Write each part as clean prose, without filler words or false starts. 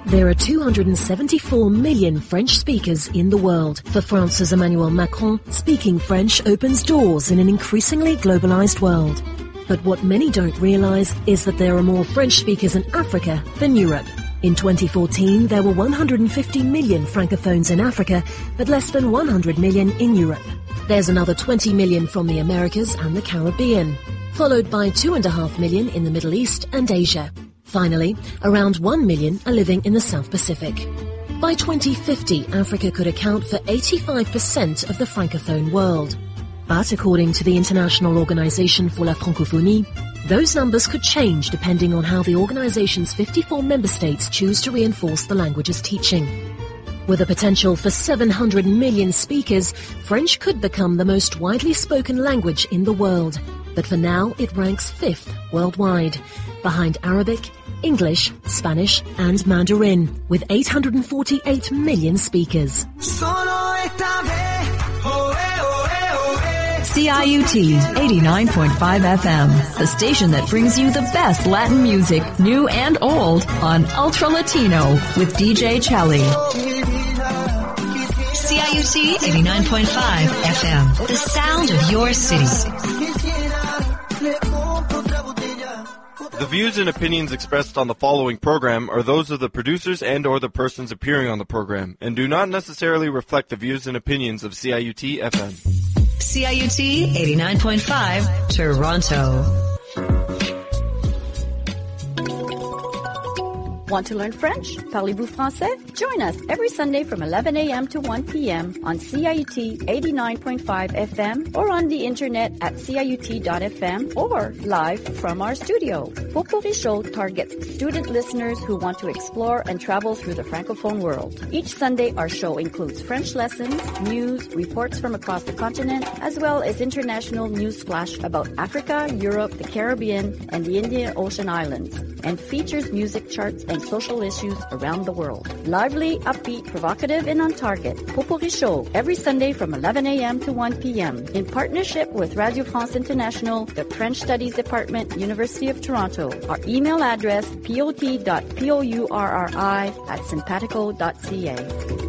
There are 274 million French speakers in the world. For France's Emmanuel Macron, speaking French opens doors in an increasingly globalized world. But what many don't realize is that there are more French speakers in Africa than Europe. In 2014, there were 150 million francophones in Africa, but less than 100 million in Europe. There's another 20 million from the Americas and the Caribbean, followed by 2.5 million in the Middle East and Asia. Finally, around 1 million are living in the South Pacific. By 2050, Africa could account for 85% of the francophone world. But according to the International Organization for la Francophonie, those numbers could change depending on how the organization's 54 member states choose to reinforce the language's teaching. With a potential for 700 million speakers, French could become the most widely spoken language in the world. But for now, it ranks 5th worldwide, behind Arabic, English, Spanish and Mandarin, with 848 million speakers. CIUT 89.5 FM, the station that brings you the best Latin music, new and old, on Ultra Latino with DJ Chelly. CIUT 89.5 FM, the sound of your city. The views and opinions expressed on the following program are those of the producers and or the persons appearing on the program, and do not necessarily reflect the views and opinions of CIUT FM. CIUT 89.5, Toronto. Want to learn French? Parlez-vous français? Join us every Sunday from 11 a.m. to 1 p.m. on CIUT 89.5 FM or on the internet at ciut.fm or live from our studio. Potpourri Show targets student listeners who want to explore and travel through the Francophone world. Each Sunday, our show includes French lessons, news, reports from across the continent, as well as international news flash about Africa, Europe, the Caribbean, and the Indian Ocean Islands, and features music charts and social issues around the world. Lively, upbeat, provocative, and on target. Potpourri Show, every Sunday from 11 a.m. to 1 p.m. in partnership with Radio France International, the French Studies Department, University of Toronto. Our email address, pot.pourri@sympatico.ca.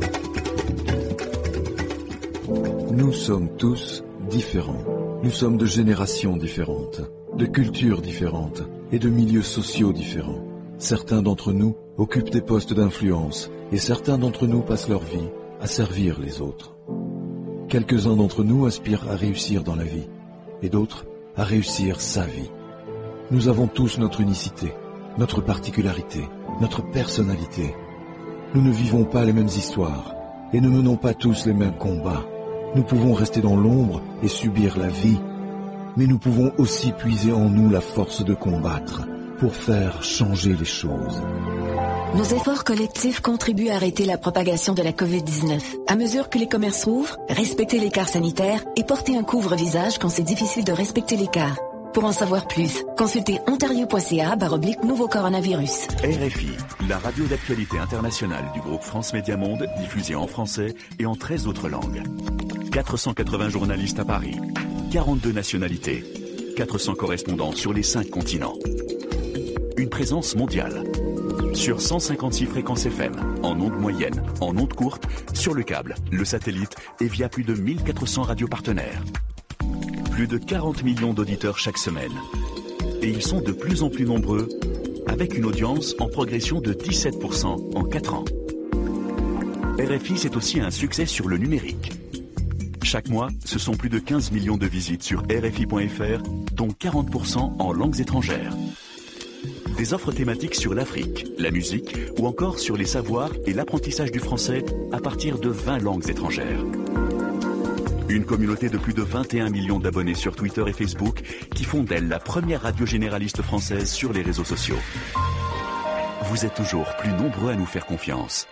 Nous sommes tous différents. Nous sommes de générations différentes, de cultures différentes et de milieux sociaux différents. Certains d'entre nous occupent des postes d'influence et certains d'entre nous passent leur vie à servir les autres. Quelques-uns d'entre nous aspirent à réussir dans la vie et d'autres à réussir sa vie. Nous avons tous notre unicité, notre particularité, notre personnalité. Nous ne vivons pas les mêmes histoires et ne menons pas tous les mêmes combats. Nous pouvons rester dans l'ombre et subir la vie, mais nous pouvons aussi puiser en nous la force de combattre pour faire changer les choses. Nos efforts collectifs contribuent à arrêter la propagation de la COVID-19. À mesure que les commerces ouvrent, respectez l'écart sanitaire et portez un couvre-visage quand c'est difficile de respecter l'écart. Pour en savoir plus, consultez ontario.ca/nouveau coronavirus. RFI, la radio d'actualité internationale du groupe France Média Monde, diffusée en français et en 13 autres langues. 480 journalistes à Paris, 42 nationalités, 400 correspondants sur les 5 continents. Une présence mondiale. Sur 156 fréquences FM, en ondes moyennes, en ondes courtes, sur le câble, le satellite et via plus de 1400 radios partenaires. Plus de 40 millions d'auditeurs chaque semaine. Et ils sont de plus en plus nombreux, avec une audience en progression de 17% en 4 ans. RFI, c'est aussi un succès sur le numérique. Chaque mois, ce sont plus de 15 millions de visites sur RFI.fr, dont 40% en langues étrangères. Des offres thématiques sur l'Afrique, la musique ou encore sur les savoirs et l'apprentissage du français à partir de 20 langues étrangères. Une communauté de plus de 21 millions d'abonnés sur Twitter et Facebook qui font d'elle la première radio généraliste française sur les réseaux sociaux. Vous êtes toujours plus nombreux à nous faire confiance.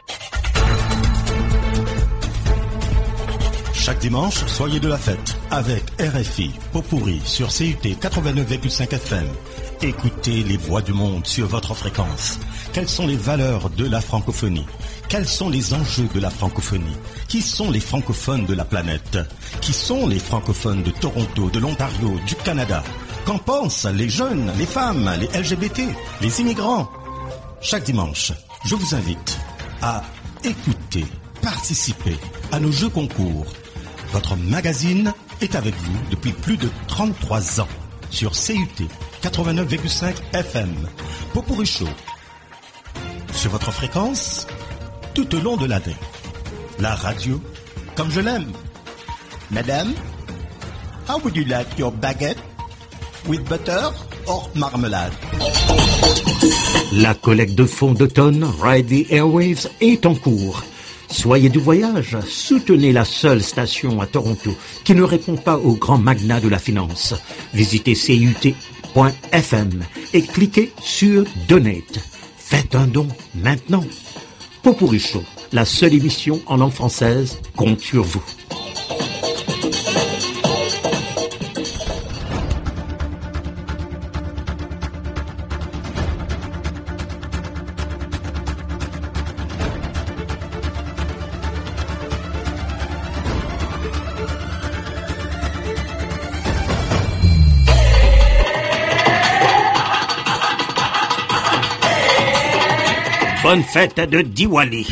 Chaque dimanche, soyez de la fête avec RFI Potpourri sur CUT 89,5 FM. Écoutez les voix du monde sur votre fréquence. Quelles sont les valeurs de la francophonie? Quels sont les enjeux de la francophonie? Qui sont les francophones de la planète? Qui sont les francophones de Toronto, de l'Ontario, du Canada? Qu'en pensent les jeunes, les femmes, les LGBT, les immigrants? Chaque dimanche, Je vous invite à écouter, participer à nos jeux concours. Votre magazine est avec vous depuis plus de 33 ans sur CUT 89,5 FM. Pot-pourri chaud. Sur votre fréquence, tout au long de l'année. La radio, comme je l'aime. Madame, how would you like your baguette? With butter or marmelade? La collecte de fonds d'automne Ride the Airwaves est en cours. Soyez du voyage, soutenez la seule station à Toronto qui ne répond pas aux grands magnats de la finance. Visitez CUT.FM et cliquez sur Donate. Faites un don maintenant. Pot-pourri chaud, la seule émission en langue française compte sur vous. Bonne fête de Diwali.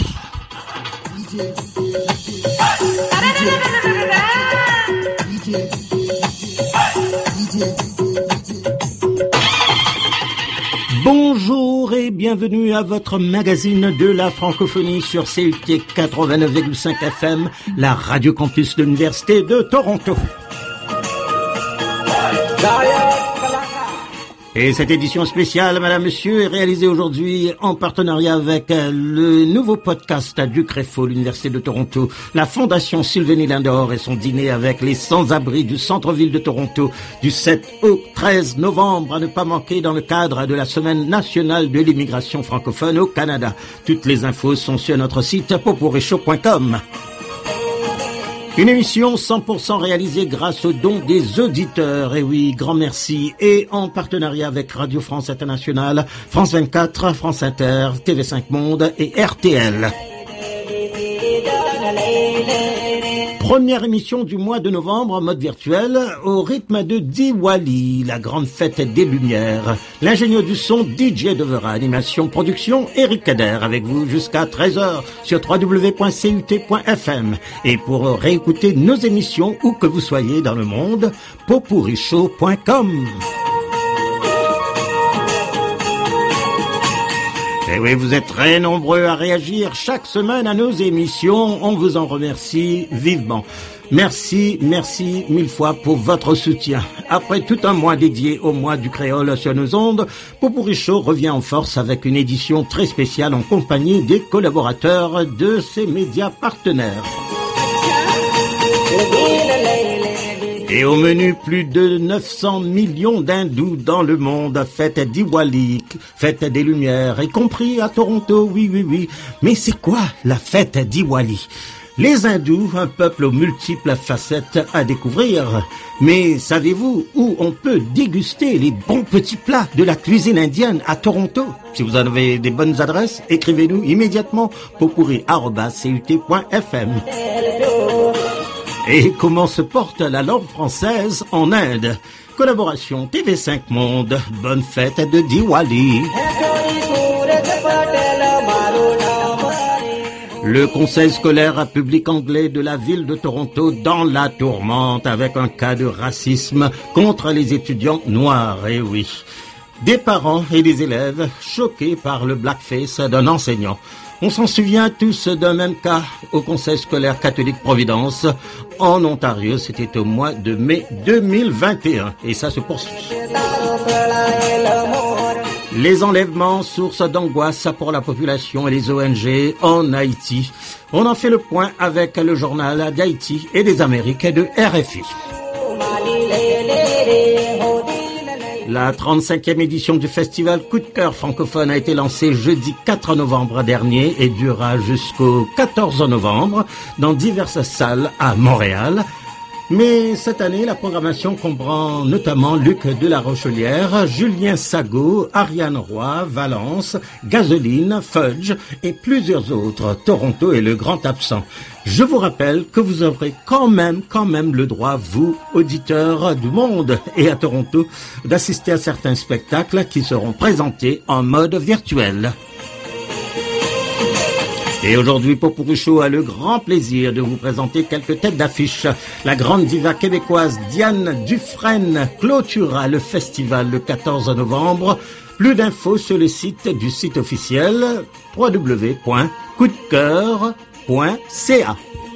Bonjour et bienvenue à votre magazine de la francophonie sur CUT 89,5 FM, la radio campus de l'Université de Toronto. Et cette édition spéciale, Madame, Monsieur, est réalisée aujourd'hui en partenariat avec le nouveau podcast du CREFO, l'Université de Toronto, la Fondation Sylvain Lindor et son dîner avec les sans-abri du centre-ville de Toronto du 7 au 13 novembre, à ne pas manquer dans le cadre de la Semaine nationale de l'immigration francophone au Canada. Toutes les infos sont sur notre site potpourrichaud.com. Une émission 100% réalisée grâce aux dons des auditeurs. Et oui, grand merci. Et en partenariat avec Radio France Internationale, France 24, France Inter, TV5 Monde et RTL. Première émission du mois de novembre en mode virtuel au rythme de Diwali, la grande fête des Lumières. L'ingénieur du son DJ Devera, animation, production Eric Kader avec vous jusqu'à 13h sur www.cut.fm. Et pour réécouter nos émissions où que vous soyez dans le monde, potpourrichaud.com. Et oui, vous êtes très nombreux à réagir chaque semaine à nos émissions. On vous en remercie vivement. Merci mille fois pour votre soutien. Après tout un mois dédié au mois du créole sur nos ondes, Pot-pourri chaud revient en force avec une édition très spéciale en compagnie des collaborateurs de ces médias partenaires. Et au menu, plus de 900 millions d'hindous dans le monde, fête Diwali, fête des Lumières, y compris à Toronto, oui. Mais c'est quoi la fête Diwali? Les hindous, un peuple aux multiples facettes à découvrir. Mais savez-vous où on peut déguster les bons petits plats de la cuisine indienne à Toronto? Si vous en avez des bonnes adresses, écrivez-nous immédiatement potpourri@cut.fm. Et comment se porte la langue française en Inde? Collaboration TV5 Monde. Bonne fête de Diwali. Le conseil scolaire public anglais de la ville de Toronto dans la tourmente avec un cas de racisme contre les étudiants noirs. Et oui, des parents et des élèves choqués par le blackface d'un enseignant. On s'en souvient tous d'un même cas au Conseil scolaire catholique Providence en Ontario. C'était au mois de mai 2021 et ça se poursuit. Les enlèvements, source d'angoisse pour la population et les ONG en Haïti. On en fait le point avec le journal d'Haïti et des Amériques de RFI. La 35e édition du festival Coup de cœur francophone a été lancée jeudi 4 novembre dernier et durera jusqu'au 14 novembre dans diverses salles à Montréal. Mais cette année, la programmation comprend notamment Luc de la Rochelière, Julien Sago, Ariane Roy, Valence, Gasoline, Fudge et plusieurs autres. Toronto est le grand absent. Je vous rappelle que vous aurez quand même le droit, vous, auditeurs du monde et à Toronto, d'assister à certains spectacles qui seront présentés en mode virtuel. Et aujourd'hui, Popurrí Show a le grand plaisir de vous présenter quelques têtes d'affiche. La grande diva québécoise Diane Dufresne clôturera le festival le 14 novembre. Plus d'infos sur le site officiel www.coupdecoeur.ca.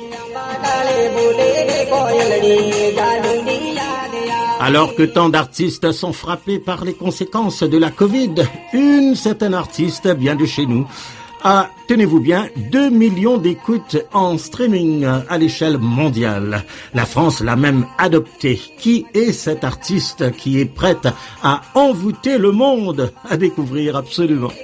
Alors que tant d'artistes sont frappés par les conséquences de la Covid, une certaine artiste bien de chez nous a, tenez-vous bien, 2 millions d'écoutes en streaming à l'échelle mondiale. La France l'a même adoptée. Qui est cette artiste qui est prête à envoûter le monde? À découvrir absolument.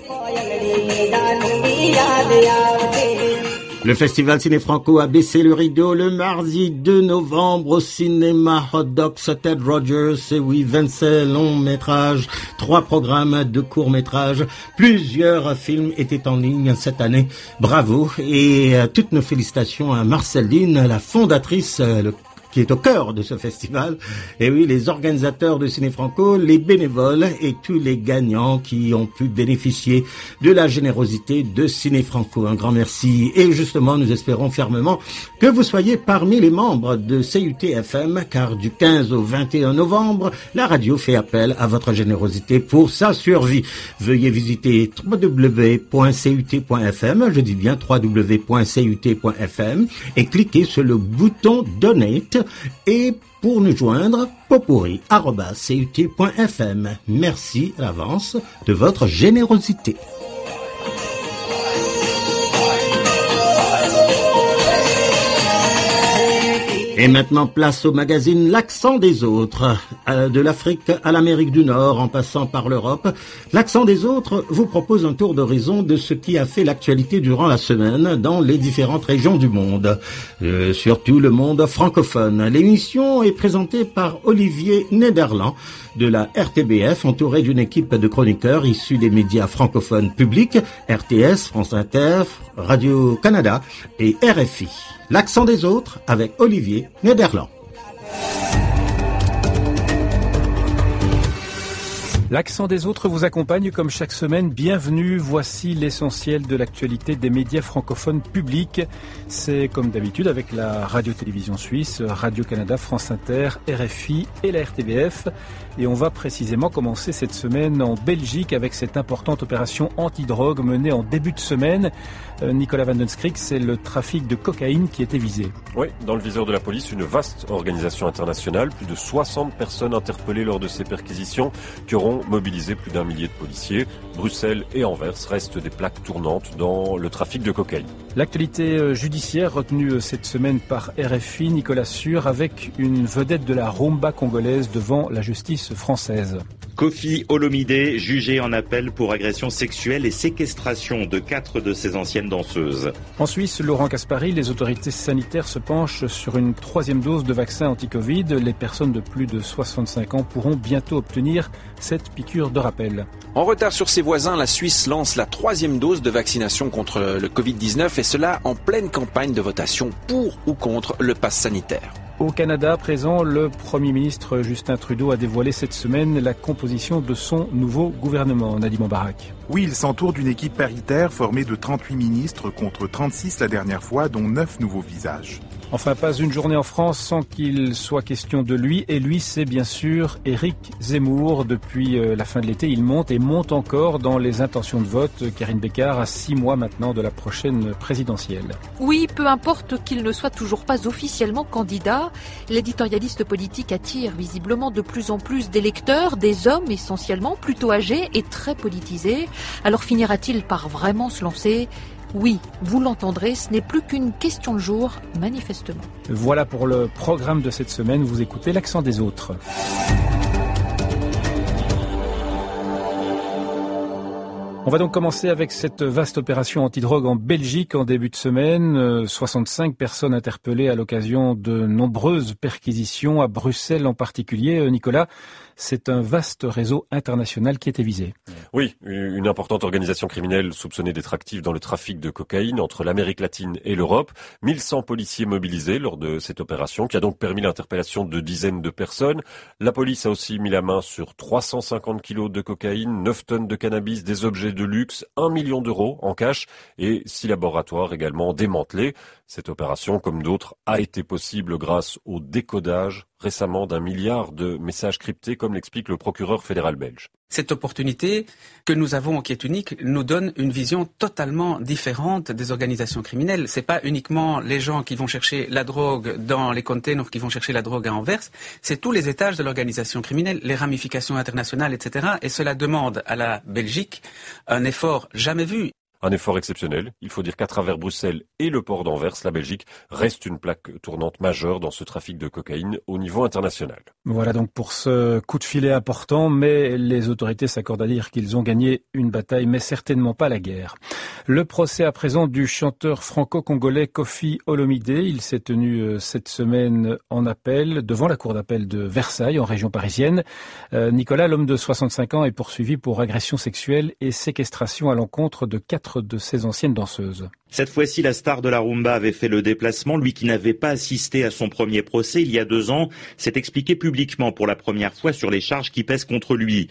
Le Festival Ciné Franco a baissé le rideau le mardi 2 novembre au cinéma Hot Docs Ted Rogers. Et oui, 27 longs métrages, 3 programmes de courts métrages. Plusieurs films étaient en ligne cette année. Bravo et toutes nos félicitations à Marceline, la fondatrice, qui est au cœur de ce festival. Et oui, les organisateurs de Ciné Franco, les bénévoles et tous les gagnants qui ont pu bénéficier de la générosité de Ciné Franco. Un grand merci. Et justement, nous espérons fermement que vous soyez parmi les membres de CUT-FM, car du 15 au 21 novembre, la radio fait appel à votre générosité pour sa survie. Veuillez visiter www.cut.fm, je dis bien www.cut.fm, et cliquez sur le bouton Donate. Et pour nous joindre, popurrí@cut.fm. Merci à l'avance de votre générosité. Et maintenant, place au magazine L'Accent des Autres. De l'Afrique à l'Amérique du Nord, en passant par l'Europe, L'Accent des Autres vous propose un tour d'horizon de ce qui a fait l'actualité durant la semaine dans les différentes régions du monde. Surtout le monde francophone. L'émission est présentée par Olivier Nederland de la RTBF, entouré d'une équipe de chroniqueurs issus des médias francophones publics, RTS, France Inter, Radio-Canada et RFI. L'Accent des Autres avec Olivier Nederland. L'Accent des Autres vous accompagne comme chaque semaine. Bienvenue, voici l'essentiel de l'actualité des médias francophones publics. C'est comme d'habitude avec la Radio-Télévision Suisse, Radio-Canada, France Inter, RFI et la RTBF. Et on va précisément commencer cette semaine en Belgique avec cette importante opération anti-drogue menée en début de semaine. Nicolas Van Den Skrik, c'est le trafic de cocaïne qui était visé. Oui, dans le viseur de la police, une vaste organisation internationale, plus de 60 personnes interpellées lors de ces perquisitions qui auront mobilisé plus d'1 millier de policiers. Bruxelles et Anvers restent des plaques tournantes dans le trafic de cocaïne. L'actualité judiciaire retenue cette semaine par RFI, Nicolas Sûr, avec une vedette de la rumba congolaise devant la justice française. Kofi Olomide, jugé en appel pour agression sexuelle et séquestration de 4 de ses anciennes danseuses. En Suisse, Laurent Caspary, les autorités sanitaires se penchent sur une 3e dose de vaccin anti-Covid. Les personnes de plus de 65 ans pourront bientôt obtenir cette piqûre de rappel. En retard sur ses voisins, la Suisse lance la 3e dose de vaccination contre le Covid-19 et cela en pleine campagne de votation pour ou contre le pass sanitaire. Au Canada, présent, le Premier ministre Justin Trudeau a dévoilé cette semaine la composition de son nouveau gouvernement. Nadim Mbarak. Oui, il s'entoure d'une équipe paritaire formée de 38 ministres contre 36 la dernière fois, dont 9 nouveaux visages. Enfin, pas une journée en France sans qu'il soit question de lui. Et lui, c'est bien sûr Éric Zemmour. Depuis la fin de l'été, il monte et monte encore dans les intentions de vote. Karine Bécard, à 6 mois maintenant de la prochaine présidentielle. Oui, peu importe qu'il ne soit toujours pas officiellement candidat, l'éditorialiste politique attire visiblement de plus en plus d'électeurs, des hommes essentiellement plutôt âgés et très politisés. Alors finira-t-il par vraiment se lancer ? Oui, vous l'entendrez, ce n'est plus qu'une question de jour, manifestement. Voilà pour le programme de cette semaine, vous écoutez l'Accent des Autres. On va donc commencer avec cette vaste opération antidrogue en Belgique en début de semaine. 65 personnes interpellées à l'occasion de nombreuses perquisitions à Bruxelles en particulier. Nicolas, c'est un vaste réseau international qui était visé. Oui, une importante organisation criminelle soupçonnée d'être active dans le trafic de cocaïne entre l'Amérique latine et l'Europe. 1100 policiers mobilisés lors de cette opération qui a donc permis l'interpellation de dizaines de personnes. La police a aussi mis la main sur 350 kilos de cocaïne, 9 tonnes de cannabis, des objets de luxe, 1 million d'euros en cash et 6 laboratoires également démantelés. Cette opération, comme d'autres, a été possible grâce au décodage récemment d'1 milliard de messages cryptés, comme l'explique le procureur fédéral belge. Cette opportunité que nous avons, qui est unique, nous donne une vision totalement différente des organisations criminelles. C'est pas uniquement les gens qui vont chercher la drogue dans les containers, qui vont chercher la drogue à Anvers. C'est tous les étages de l'organisation criminelle, les ramifications internationales, etc. Et cela demande à la Belgique un effort jamais vu. Un effort exceptionnel. Il faut dire qu'à travers Bruxelles et le port d'Anvers, la Belgique reste une plaque tournante majeure dans ce trafic de cocaïne au niveau international. Voilà donc pour ce coup de filet important, mais les autorités s'accordent à dire qu'ils ont gagné une bataille, mais certainement pas la guerre. Le procès à présent du chanteur franco-congolais Koffi Olomidé. Il s'est tenu cette semaine en appel, devant la cour d'appel de Versailles, en région parisienne. Nicolas, l'homme de 65 ans, est poursuivi pour agression sexuelle et séquestration à l'encontre de 4 de ses anciennes danseuses. Cette fois-ci, la star de la rumba avait fait le déplacement. Lui qui n'avait pas assisté à son premier procès il y a 2 ans, s'est expliqué publiquement pour la première fois sur les charges qui pèsent contre lui.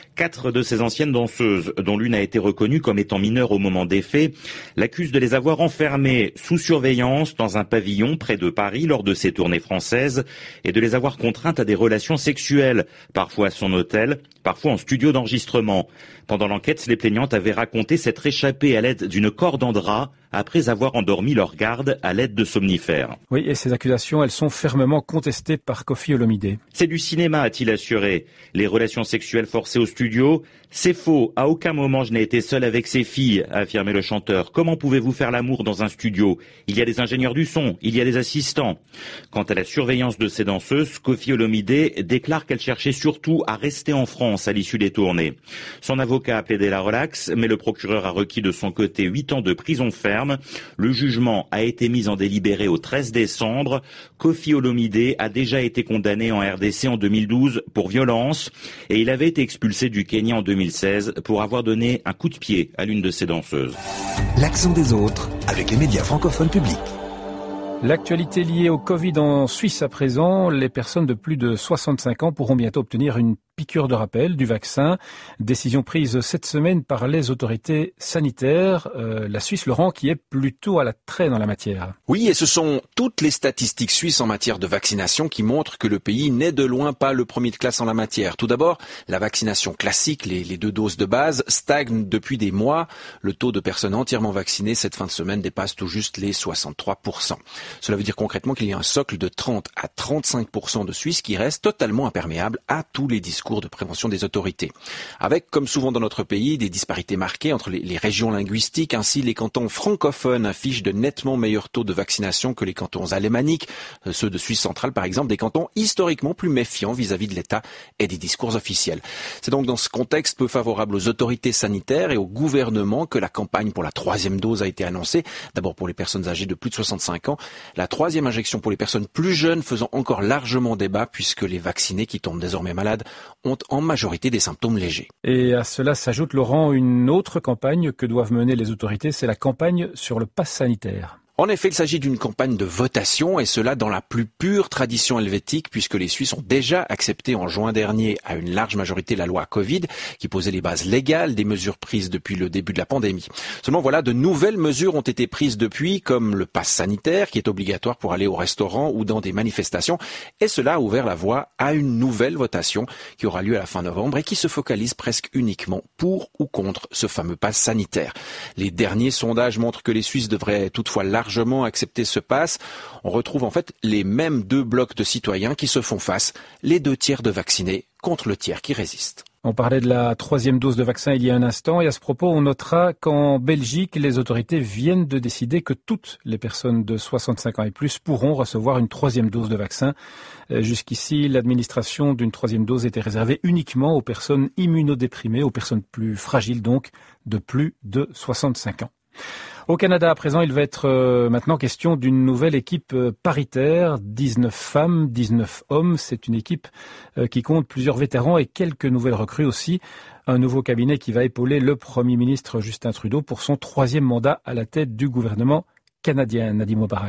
4 de ses anciennes danseuses, dont l'une a été reconnue comme étant mineure au moment des faits, l'accusent de les avoir enfermées sous surveillance dans un pavillon près de Paris lors de ses tournées françaises et de les avoir contraintes à des relations sexuelles, parfois à son hôtel, parfois en studio d'enregistrement. Pendant l'enquête, les plaignantes avaient raconté s'être échappées à l'aide d'une corde en drap après avoir endormi leur garde à l'aide de somnifères. Oui, et ces accusations, elles sont fermement contestées par Koffi Olomidé. C'est du cinéma, a-t-il assuré. Les relations sexuelles forcées au studio, c'est faux. À aucun moment je n'ai été seul avec ces filles, a affirmé le chanteur. Comment pouvez-vous faire l'amour dans un studio? Il y a des ingénieurs du son, il y a des assistants. Quant à la surveillance de ces danseuses, Koffi Olomidé déclare qu'elle cherchait surtout à rester en France à l'issue des tournées. Son avocat a plaidé la relaxe, mais le procureur a requis de son côté 8 ans de prison ferme. Le jugement a été mis en délibéré au 13 décembre. Koffi Olomidé a déjà été condamné en RDC en 2012 pour violence et il avait été expulsé du Kenya en 2016 pour avoir donné un coup de pied à l'une de ses danseuses. L'accent des autres avec les médias francophones publics. L'actualité liée au Covid en Suisse à présent, les personnes de plus de 65 ans pourront bientôt obtenir une piqûre de rappel du vaccin. Décision prise cette semaine par les autorités sanitaires. La Suisse, Laurent, qui est plutôt à la traîne en la matière. Oui, et ce sont toutes les statistiques suisses en matière de vaccination qui montrent que le pays n'est de loin pas le premier de classe en la matière. Tout d'abord, la vaccination classique, les 2 doses de base, stagne depuis des mois. Le taux de personnes entièrement vaccinées cette fin de semaine dépasse tout juste les 63%. Cela veut dire concrètement qu'il y a un socle de 30 à 35% de Suisses qui restent totalement imperméables à tous les discours de prévention des autorités. Avec, comme souvent dans notre pays, des disparités marquées entre les régions linguistiques. Ainsi, les cantons francophones affichent de nettement meilleurs taux de vaccination que les cantons alémaniques, ceux de Suisse centrale par exemple, des cantons historiquement plus méfiants vis-à-vis de l'État et des discours officiels. C'est donc dans ce contexte peu favorable aux autorités sanitaires et au gouvernement que la campagne pour la 3e dose a été annoncée. D'abord pour les personnes âgées de plus de 65 ans. La 3e injection pour les personnes plus jeunes faisant encore largement débat puisque les vaccinés qui tombent désormais malades ont en majorité des symptômes légers. Et à cela s'ajoute, Laurent, une autre campagne que doivent mener les autorités, c'est la campagne sur le pass sanitaire. En effet, il s'agit d'une campagne de votation et cela dans la plus pure tradition helvétique puisque les Suisses ont déjà accepté en juin dernier à une large majorité la loi Covid qui posait les bases légales des mesures prises depuis le début de la pandémie. Seulement voilà, de nouvelles mesures ont été prises depuis comme le pass sanitaire qui est obligatoire pour aller au restaurant ou dans des manifestations et cela a ouvert la voie à une nouvelle votation qui aura lieu à la fin novembre et qui se focalise presque uniquement pour ou contre ce fameux pass sanitaire. Les derniers sondages montrent que les Suisses devraient toutefois largement accepter ce pass. On retrouve en fait les mêmes 2 blocs de citoyens qui se font face, les 2 tiers de vaccinés contre le tiers qui résiste. On parlait de la 3e dose de vaccin il y a un instant et à ce propos, on notera qu'en Belgique, les autorités viennent de décider que toutes les personnes de 65 ans et plus pourront recevoir une 3e dose de vaccin. Jusqu'ici, l'administration d'une 3e dose était réservée uniquement aux personnes immunodéprimées, aux personnes plus fragiles donc, de plus de 65 ans. Au Canada, à présent, il va être maintenant question d'une nouvelle équipe paritaire, 19 femmes, 19 hommes. C'est une équipe qui compte plusieurs vétérans et quelques nouvelles recrues aussi. Un nouveau cabinet qui va épauler le Premier ministre Justin Trudeau pour son 3e mandat à la tête du gouvernement canadien, Nadim Mubarak.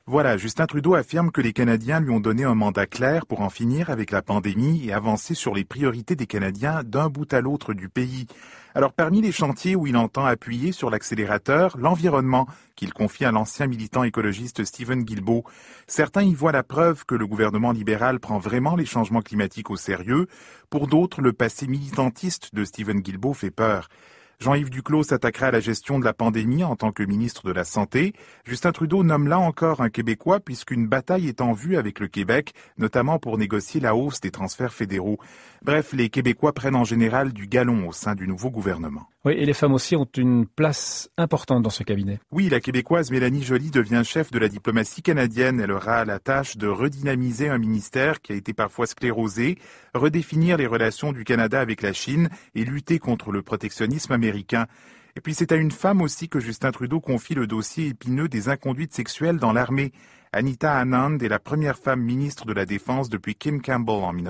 Voilà, Justin Trudeau affirme que les Canadiens lui ont donné un mandat clair pour en finir avec la pandémie et avancer sur les priorités des Canadiens d'un bout à l'autre du pays. Alors parmi les chantiers où il entend appuyer sur l'accélérateur, l'environnement, qu'il confie à l'ancien militant écologiste Stephen Guilbeault. Certains y voient la preuve que le gouvernement libéral prend vraiment les changements climatiques au sérieux. Pour d'autres, le passé militantiste de Stephen Guilbeault fait peur. Jean-Yves Duclos s'attaquera à la gestion de la pandémie en tant que ministre de la Santé. Justin Trudeau nomme là encore un Québécois puisqu'une bataille est en vue avec le Québec, notamment pour négocier la hausse des transferts fédéraux. Bref, les Québécois prennent en général du galon au sein du nouveau gouvernement. Oui, et les femmes aussi ont une place importante dans ce cabinet. Oui, la Québécoise Mélanie Joly devient chef de la diplomatie canadienne. Elle aura la tâche de redynamiser un ministère qui a été parfois sclérosé, redéfinir les relations du Canada avec la Chine et lutter contre le protectionnisme américain. Et puis c'est à une femme aussi que Justin Trudeau confie le dossier épineux des inconduites sexuelles dans l'armée. Anita Anand est la première femme ministre de la Défense depuis Kim Campbell en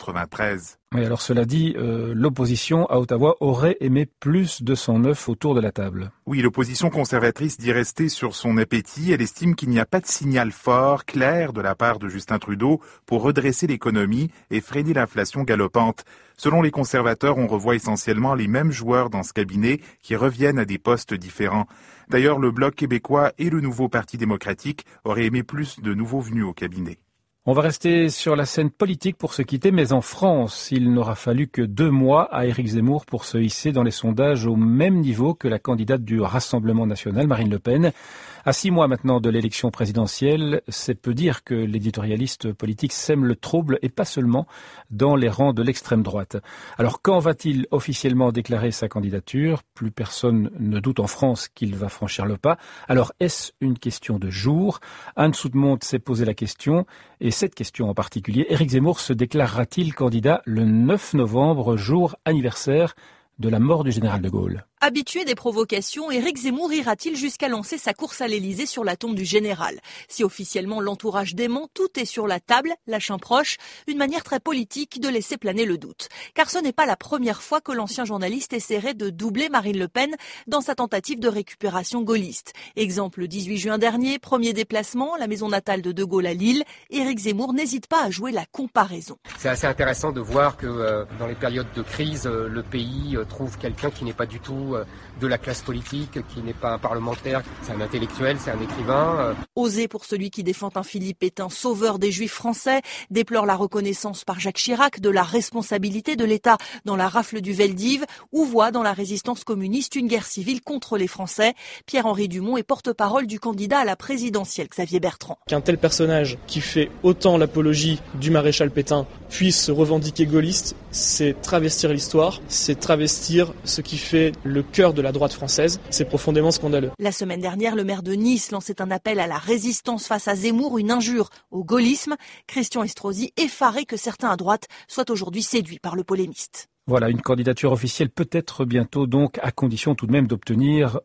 1993. Oui, alors cela dit, l'opposition à Ottawa aurait aimé plus de son œuf autour de la table. Oui, l'opposition conservatrice dit rester sur son appétit. Elle estime qu'il n'y a pas de signal fort, clair de la part de Justin Trudeau pour redresser l'économie et freiner l'inflation galopante. Selon les conservateurs, on revoit essentiellement les mêmes joueurs dans ce cabinet qui reviennent à des postes différents. D'ailleurs, le Bloc québécois et le nouveau Parti démocratique auraient aimé plus de nouveaux venus au cabinet. On va rester sur la scène politique pour se quitter, mais en France, il n'aura fallu que 2 mois à Éric Zemmour pour se hisser dans les sondages au même niveau que la candidate du Rassemblement national, Marine Le Pen. À 6 mois maintenant de l'élection présidentielle, c'est peu dire que l'éditorialiste politique sème le trouble et pas seulement dans les rangs de l'extrême droite. Alors quand va-t-il officiellement déclarer sa candidature ? Plus personne ne doute en France qu'il va franchir le pas. Alors est-ce une question de jour ? Anne Soudemonte s'est posé la question et cette question en particulier, Éric Zemmour se déclarera-t-il candidat le 9 novembre, jour anniversaire de la mort du général de Gaulle ? Habitué des provocations, Éric Zemmour ira-t-il jusqu'à lancer sa course à l'Élysée sur la tombe du général ? Si officiellement l'entourage dément, tout est sur la table, lâche un proche, une manière très politique de laisser planer le doute. Car ce n'est pas la première fois que l'ancien journaliste essaierait de doubler Marine Le Pen dans sa tentative de récupération gaulliste. Exemple, le 18 juin dernier, premier déplacement, la maison natale de Gaulle à Lille, Éric Zemmour n'hésite pas à jouer la comparaison. C'est assez intéressant de voir que dans les périodes de crise, le pays trouve quelqu'un qui n'est pas du tout de la classe politique, qui n'est pas un parlementaire, c'est un intellectuel, c'est un écrivain. Osé pour celui qui défend un Philippe Pétain, sauveur des Juifs français, déplore la reconnaissance par Jacques Chirac de la responsabilité de l'État dans la rafle du Veldiv, ou voit dans la résistance communiste une guerre civile contre les Français. Pierre-Henri Dumont est porte-parole du candidat à la présidentielle, Xavier Bertrand. Qu'un tel personnage qui fait autant l'apologie du maréchal Pétain puisse se revendiquer gaulliste, c'est travestir l'histoire, c'est travestir ce qui fait le cœur de la droite française. C'est profondément scandaleux. La semaine dernière, le maire de Nice lançait un appel à la résistance face à Zemmour, une injure au gaullisme. Christian Estrosi, effaré que certains à droite soient aujourd'hui séduits par le polémiste. Voilà, une candidature officielle peut-être bientôt, donc à condition tout de même d'obtenir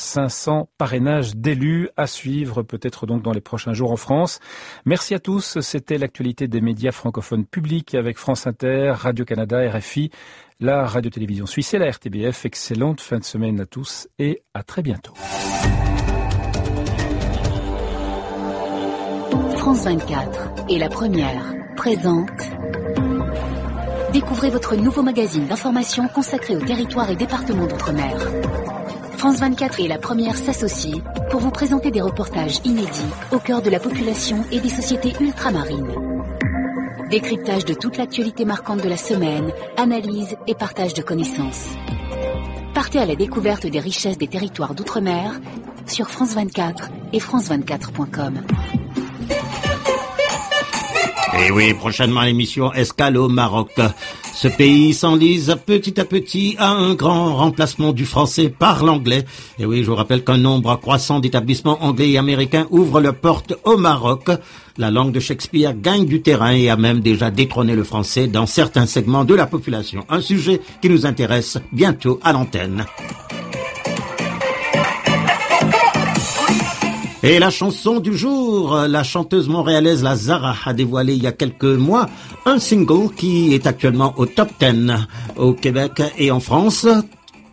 500 parrainages d'élus à suivre peut-être donc dans les prochains jours en France. Merci à tous, c'était l'actualité des médias francophones publics avec France Inter, Radio-Canada, RFI, la radio-télévision suisse et la RTBF. Excellente fin de semaine à tous et à très bientôt. France 24 et la première présente. Découvrez votre nouveau magazine d'information consacré aux territoires et départements d'outre-mer. France 24 et la première s'associent pour vous présenter des reportages inédits au cœur de la population et des sociétés ultramarines. Décryptage de toute l'actualité marquante de la semaine, analyse et partage de connaissances. Partez à la découverte des richesses des territoires d'outre-mer sur France 24 et france24.com. Et oui, prochainement l'émission Escale au Maroc. Ce pays s'enlise petit à petit à un grand remplacement du français par l'anglais. Et oui, je vous rappelle qu'un nombre croissant d'établissements anglais et américains ouvrent leurs portes au Maroc. La langue de Shakespeare gagne du terrain et a même déjà détrôné le français dans certains segments de la population. Un sujet qui nous intéresse bientôt à l'antenne. Et la chanson du jour, la chanteuse montréalaise La Zara a dévoilé il y a quelques mois un single qui est actuellement au top 10 au Québec et en France.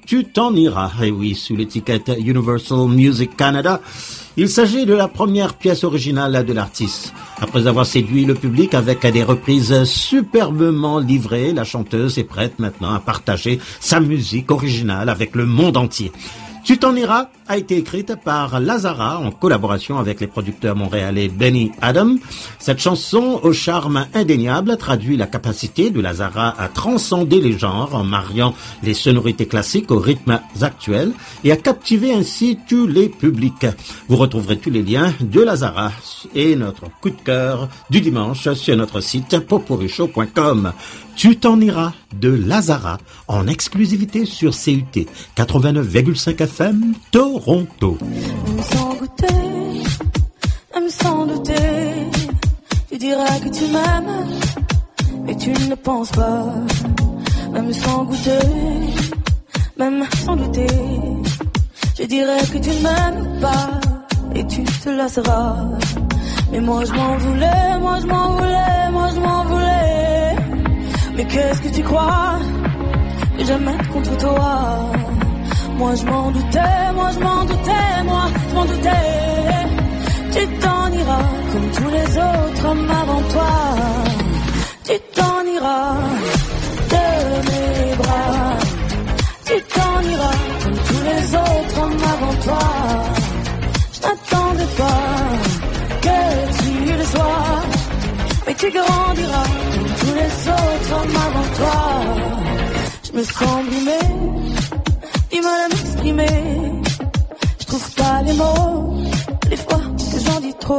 Tu t'en iras. Et oui, sous l'étiquette Universal Music Canada, il s'agit de la première pièce originale de l'artiste. Après avoir séduit le public avec des reprises superbement livrées, la chanteuse est prête maintenant à partager sa musique originale avec le monde entier. Tu t'en iras a été écrite par Lazara en collaboration avec les producteurs montréalais Benny Adam. Cette chanson au charme indéniable traduit la capacité de Lazara à transcender les genres en mariant les sonorités classiques aux rythmes actuels et à captiver ainsi tous les publics. Vous retrouverez tous les liens de Lazara et notre coup de cœur du dimanche sur notre site popurrishow.com. Tu t'en iras de Lazara en exclusivité sur CUT 89,5 FM Toronto. Même sans goûter, même sans douter, tu diras que tu m'aimes, mais tu ne penses pas. Même sans goûter, même sans douter, je dirais que tu ne m'aimes pas et tu te lasseras. Mais moi je m'en voulais, moi je m'en voulais, moi je m'en voulais. Mais qu'est-ce que tu crois que j'aimais contre toi? Moi je m'en doutais, moi je m'en doutais, moi je m'en doutais. Tu t'en iras comme tous les autres hommes avant toi. Tu t'en iras de mes bras. Tu t'en iras comme tous les autres hommes avant toi. Je n'attendais pas que tu le sois, mais tu grandiras comme tous les autres hommes avant toi. Je me sens brûlée, du mal à m'exprimer. Je trouve pas les mots, les fois que j'en dis trop.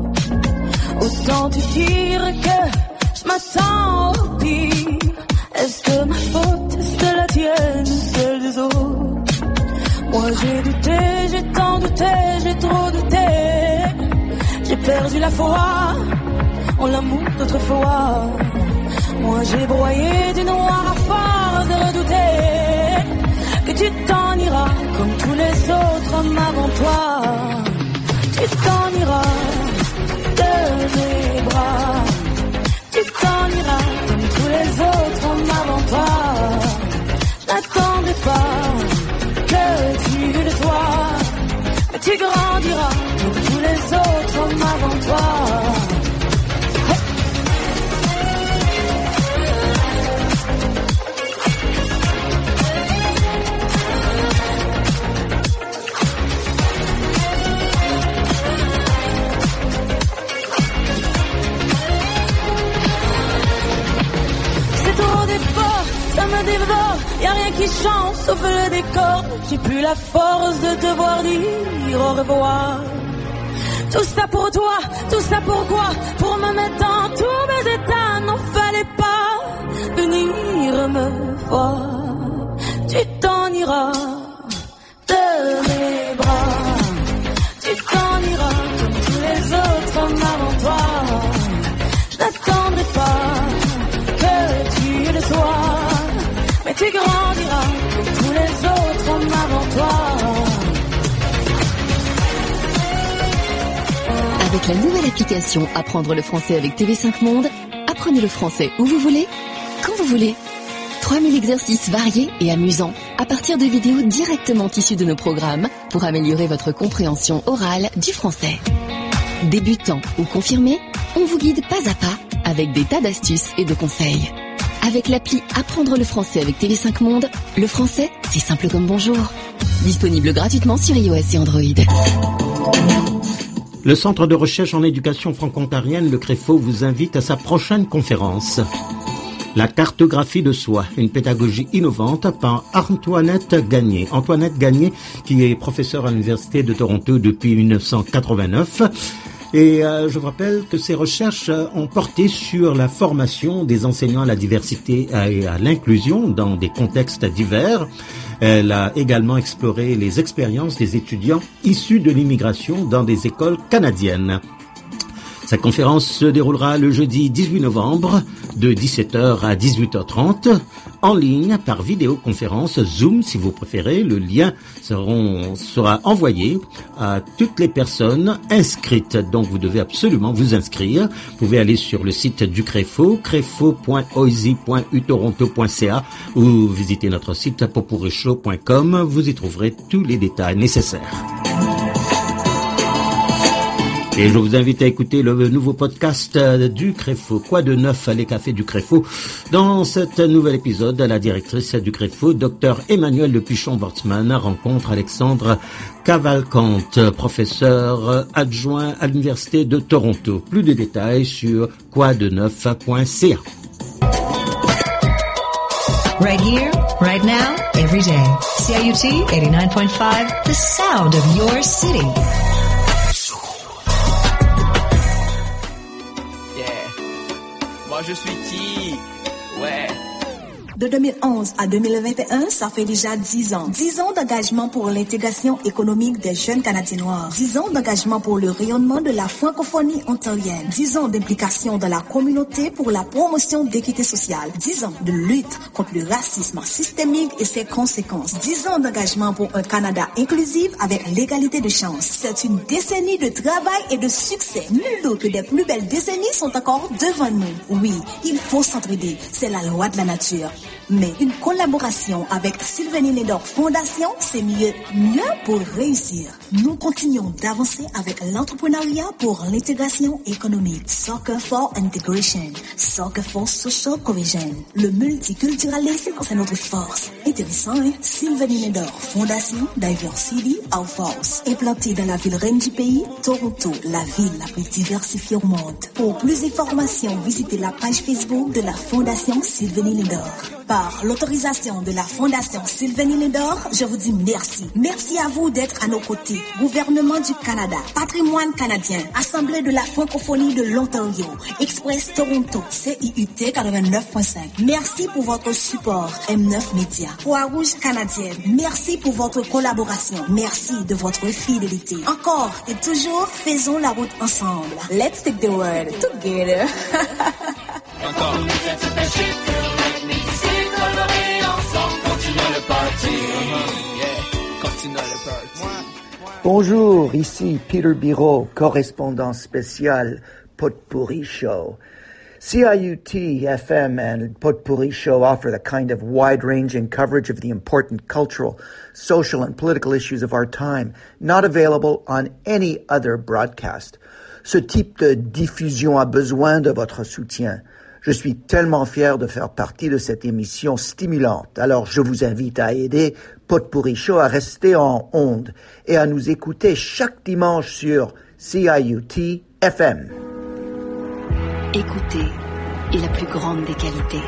Autant te dire que je m'attends au pire. Est-ce que ma faute, est-ce la tienne, celle des autres? Moi j'ai douté, j'ai tant douté, j'ai trop douté. J'ai perdu la foi en l'amour d'autrefois. Moi j'ai broyé du noir à force de redouter que tu t'en iras comme tous les autres hommes avant toi. Tu t'en iras de mes bras. Tu t'en iras comme tous les autres hommes avant toi. Je n'attendais pas que tu le sois, mais tu grandiras comme tous les autres hommes avant toi. Ça me dévore, y'a rien qui change sauf le décor. J'ai plus la force de devoir dire au revoir. Tout ça pour toi, tout ça pourquoi? Pour me mettre dans tous mes états. N'en fallait pas venir me voir. Tu t'en iras de mes bras. Tu t'en iras comme tous les autres hommes avant toi. Je n'attendrai pas que tu le sois, mais tu grandiras comme tous les autres hommes avant toi. Avec la nouvelle application Apprendre le français avec TV5 Monde, apprenez le français où vous voulez, quand vous voulez. 3000 exercices variés et amusants à partir de vidéos directement issues de nos programmes pour améliorer votre compréhension orale du français. Débutant ou confirmé, on vous guide pas à pas avec des tas d'astuces et de conseils. Avec l'appli Apprendre le français avec TV5 Monde, le français, c'est simple comme bonjour. Disponible gratuitement sur iOS et Android. Le Centre de recherche en éducation franco-ontarienne, le CREFO, vous invite à sa prochaine conférence. La cartographie de soi, une pédagogie innovante par Antoinette Gagné. Antoinette Gagné, qui est professeure à l'Université de Toronto depuis 1989. Et je vous rappelle que ces recherches ont porté sur la formation des enseignants à la diversité et à l'inclusion dans des contextes divers. Elle a également exploré les expériences des étudiants issus de l'immigration dans des écoles canadiennes. Cette conférence se déroulera le jeudi 18 novembre de 17h à 18h30, en ligne par vidéoconférence Zoom si vous préférez. Le lien sera envoyé à toutes les personnes inscrites. Donc vous devez absolument vous inscrire. Vous pouvez aller sur le site du CREFO, crefo.oisi.utoronto.ca ou visiter notre site popuriceshow.com. Vous y trouverez tous les détails nécessaires. Et je vous invite à écouter le nouveau podcast du CREFO. Quoi de neuf, les cafés du CREFO? Dans cet nouvel épisode, la directrice du CREFO, Dr Emmanuel Lepichon-Wortsman, rencontre Alexandre Cavalcante, professeur adjoint à l'Université de Toronto. Plus de détails sur quoideneuf.ca. Right here, right now, every day. CIUT 89.5, the sound of your city. Je suis qui? Ouais. De 2011 à 2021, ça fait déjà 10 ans. 10 ans d'engagement pour l'intégration économique des jeunes Canadiens noirs. 10 ans d'engagement pour le rayonnement de la francophonie ontarienne. 10 ans d'implication dans la communauté pour la promotion d'équité sociale. 10 ans de lutte contre le racisme systémique et ses conséquences. 10 ans d'engagement pour un Canada inclusif avec l'égalité de chance. C'est une décennie de travail et de succès. Nul doute que des plus belles décennies sont encore devant nous. Oui, il faut s'entraider. C'est la loi de la nature. Mais une collaboration avec Sylvanie Nedor Fondation, c'est mieux pour réussir. Nous continuons d'avancer avec l'entrepreneuriat pour l'intégration économique. Soccer for Integration. Soccer for Social Cohesion. Le multiculturalisme, c'est notre force. Intéressant, hein? Sylvanie Nedor Fondation, Diversity of Force. Implantée dans la ville reine du pays, Toronto, la ville la plus diversifiée au monde. Pour plus d'informations, visitez la page Facebook de la Fondation Sylvanie Nedor. Par l'autorisation de la Fondation Sylvanie Nedor, je vous dis merci. Merci à vous d'être à nos côtés. Gouvernement du Canada, Patrimoine canadien, Assemblée de la francophonie de l'Ontario, Express Toronto, CIUT 89.5. Merci pour votre support, M9 Média. Croix-Rouge canadienne, merci pour votre collaboration. Merci de votre fidélité. Encore et toujours, faisons la route ensemble. Let's take the world together. Encore. Bonjour, ici Peter Biro, correspondant spécial Potpourri Show. CIUT FM and Potpourri Show offer the kind of wide-ranging coverage of the important cultural, social, and political issues of our time, not available on any other broadcast. Ce type de diffusion a besoin de votre soutien. Je suis tellement fier de faire partie de cette émission stimulante. Alors, je vous invite à aider Potpourri Show à rester en ondes et à nous écouter chaque dimanche sur CIUT FM. Écouter est la plus grande des qualités.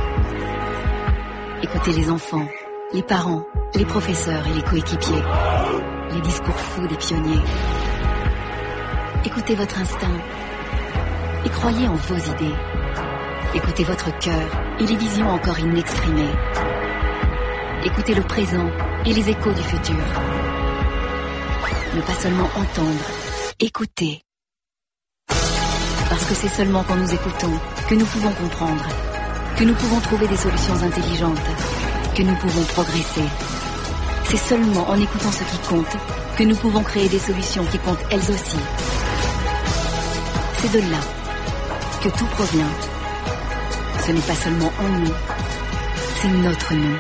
Écoutez les enfants, les parents, les professeurs et les coéquipiers. Les discours fous des pionniers. Écoutez votre instinct et croyez en vos idées. Écoutez votre cœur et les visions encore inexprimées. Écoutez le présent et les échos du futur. Ne pas seulement entendre, écouter. Parce que c'est seulement quand nous écoutons que nous pouvons comprendre, que nous pouvons trouver des solutions intelligentes, que nous pouvons progresser. C'est seulement en écoutant ce qui compte que nous pouvons créer des solutions qui comptent elles aussi. C'est de là que tout provient. Ce n'est pas seulement en nous, c'est notre nous.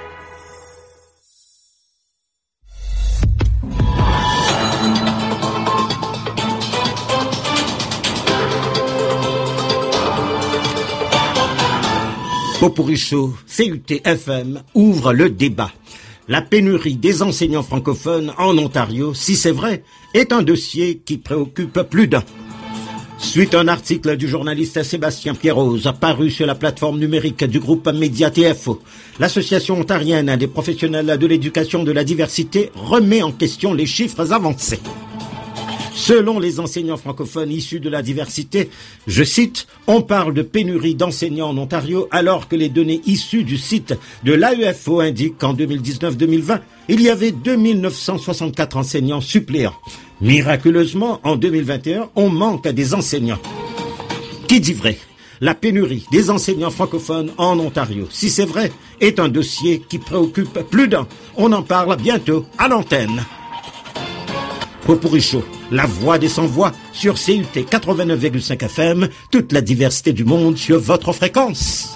Potpourri Show, CIUT FM ouvre le débat. La pénurie des enseignants francophones en Ontario, si c'est vrai, est un dossier qui préoccupe plus d'un. Suite à un article du journaliste Sébastien Pierrose paru sur la plateforme numérique du groupe Média TFO, l'association ontarienne des professionnels de l'éducation de la diversité remet en question les chiffres avancés. Selon les enseignants francophones issus de la diversité, je cite, « On parle de pénurie d'enseignants en Ontario alors que les données issues du site de l'AEFO indiquent qu'en 2019-2020, il y avait 2964 enseignants suppléants. Miraculeusement, en 2021, on manque des enseignants. » Qui dit vrai ? La pénurie des enseignants francophones en Ontario, si c'est vrai, est un dossier qui préoccupe plus d'un. On en parle bientôt à l'antenne. Pot-pourri chaud, la voix des sans-voix sur CUT 89,5 FM, toute la diversité du monde sur votre fréquence.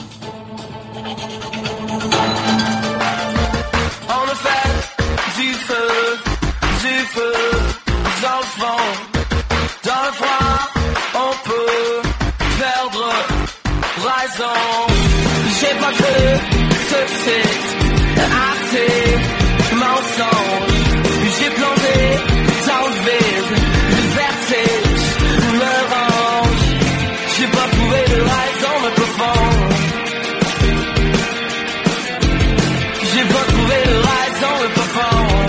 On a fait du feu, dans le fond, dans le froid, on peut perdre raison. J'ai pas cru tout de suite à tes mensonges. J'ai plongé dans le vide, le vertige me range. J'ai pas trouvé de raison me profonde. J'ai pas trouvé de raison me profonde.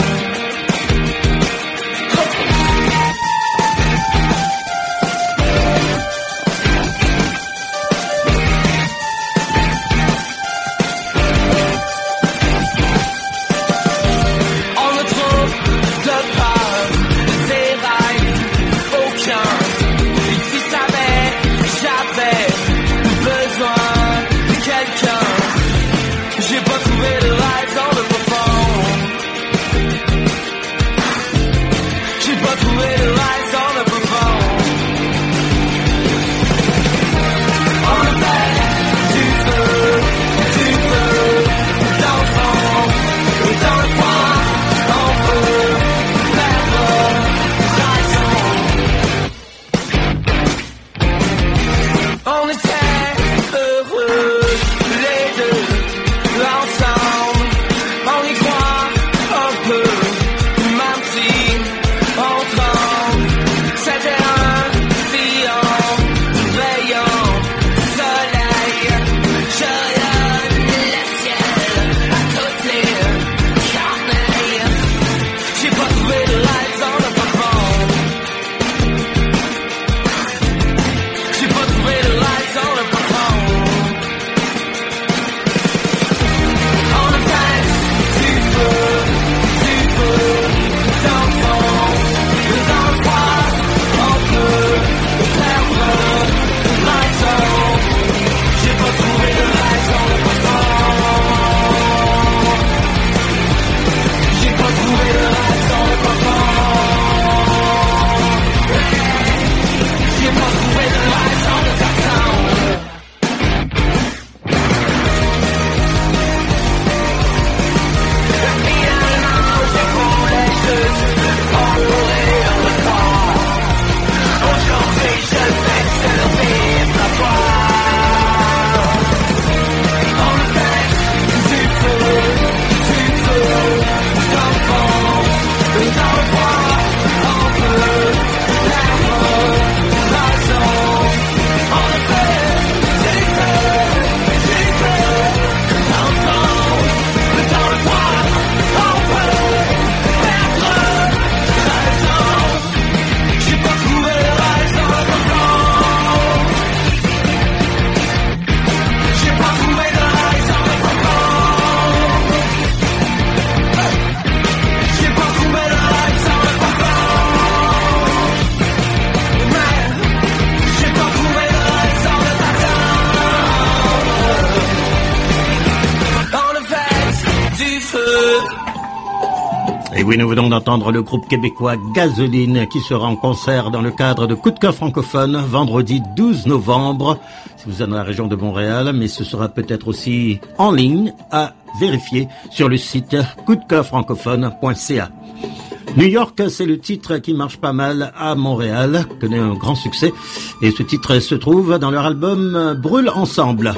Et oui, nous venons d'entendre le groupe québécois Gasoline qui sera en concert dans le cadre de Coup de cœur francophone vendredi 12 novembre. Si vous êtes dans la région de Montréal, mais ce sera peut-être aussi en ligne à vérifier sur le site coupdecoeurfrancophone.ca. New York, c'est le titre qui marche pas mal à Montréal, connaît un grand succès. Et ce titre se trouve dans leur album Brûle ensemble.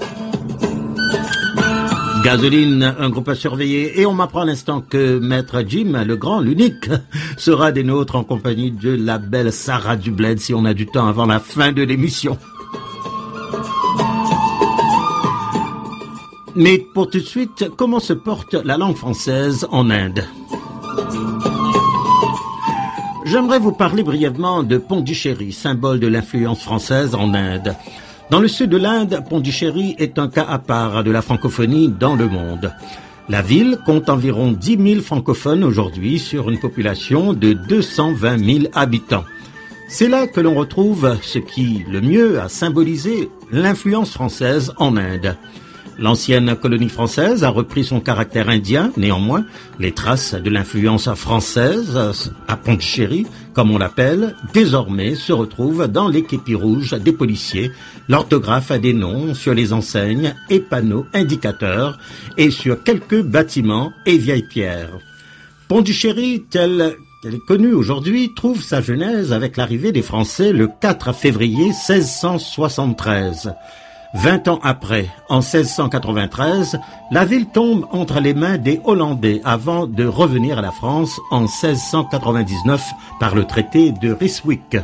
Gasoline, un groupe à surveiller. Et on m'apprend à l'instant que Maître Jim, le grand, l'unique, sera des nôtres en compagnie de la belle Sarah Dubled, si on a du temps avant la fin de l'émission. Mais pour tout de suite, comment se porte la langue française en Inde ? J'aimerais vous parler brièvement de Pondichéry, symbole de l'influence française en Inde. Dans le sud de l'Inde, Pondichéry est un cas à part de la francophonie dans le monde. La ville compte environ 10 000 francophones aujourd'hui sur une population de 220 000 habitants. C'est là que l'on retrouve ce qui, le mieux, a symbolisé l'influence française en Inde. L'ancienne colonie française a repris son caractère indien, néanmoins, les traces de l'influence française à Pondichéry, comme on l'appelle, désormais se retrouvent dans les képis rouges des policiers, l'orthographe des noms sur les enseignes et panneaux indicateurs et sur quelques bâtiments et vieilles pierres. Pondichéry, telle qu'elle est connue aujourd'hui, trouve sa genèse avec l'arrivée des Français le 4 février 1673. 20 ans après, en 1693, la ville tombe entre les mains des Hollandais avant de revenir à la France en 1699 par le traité de Ryswick.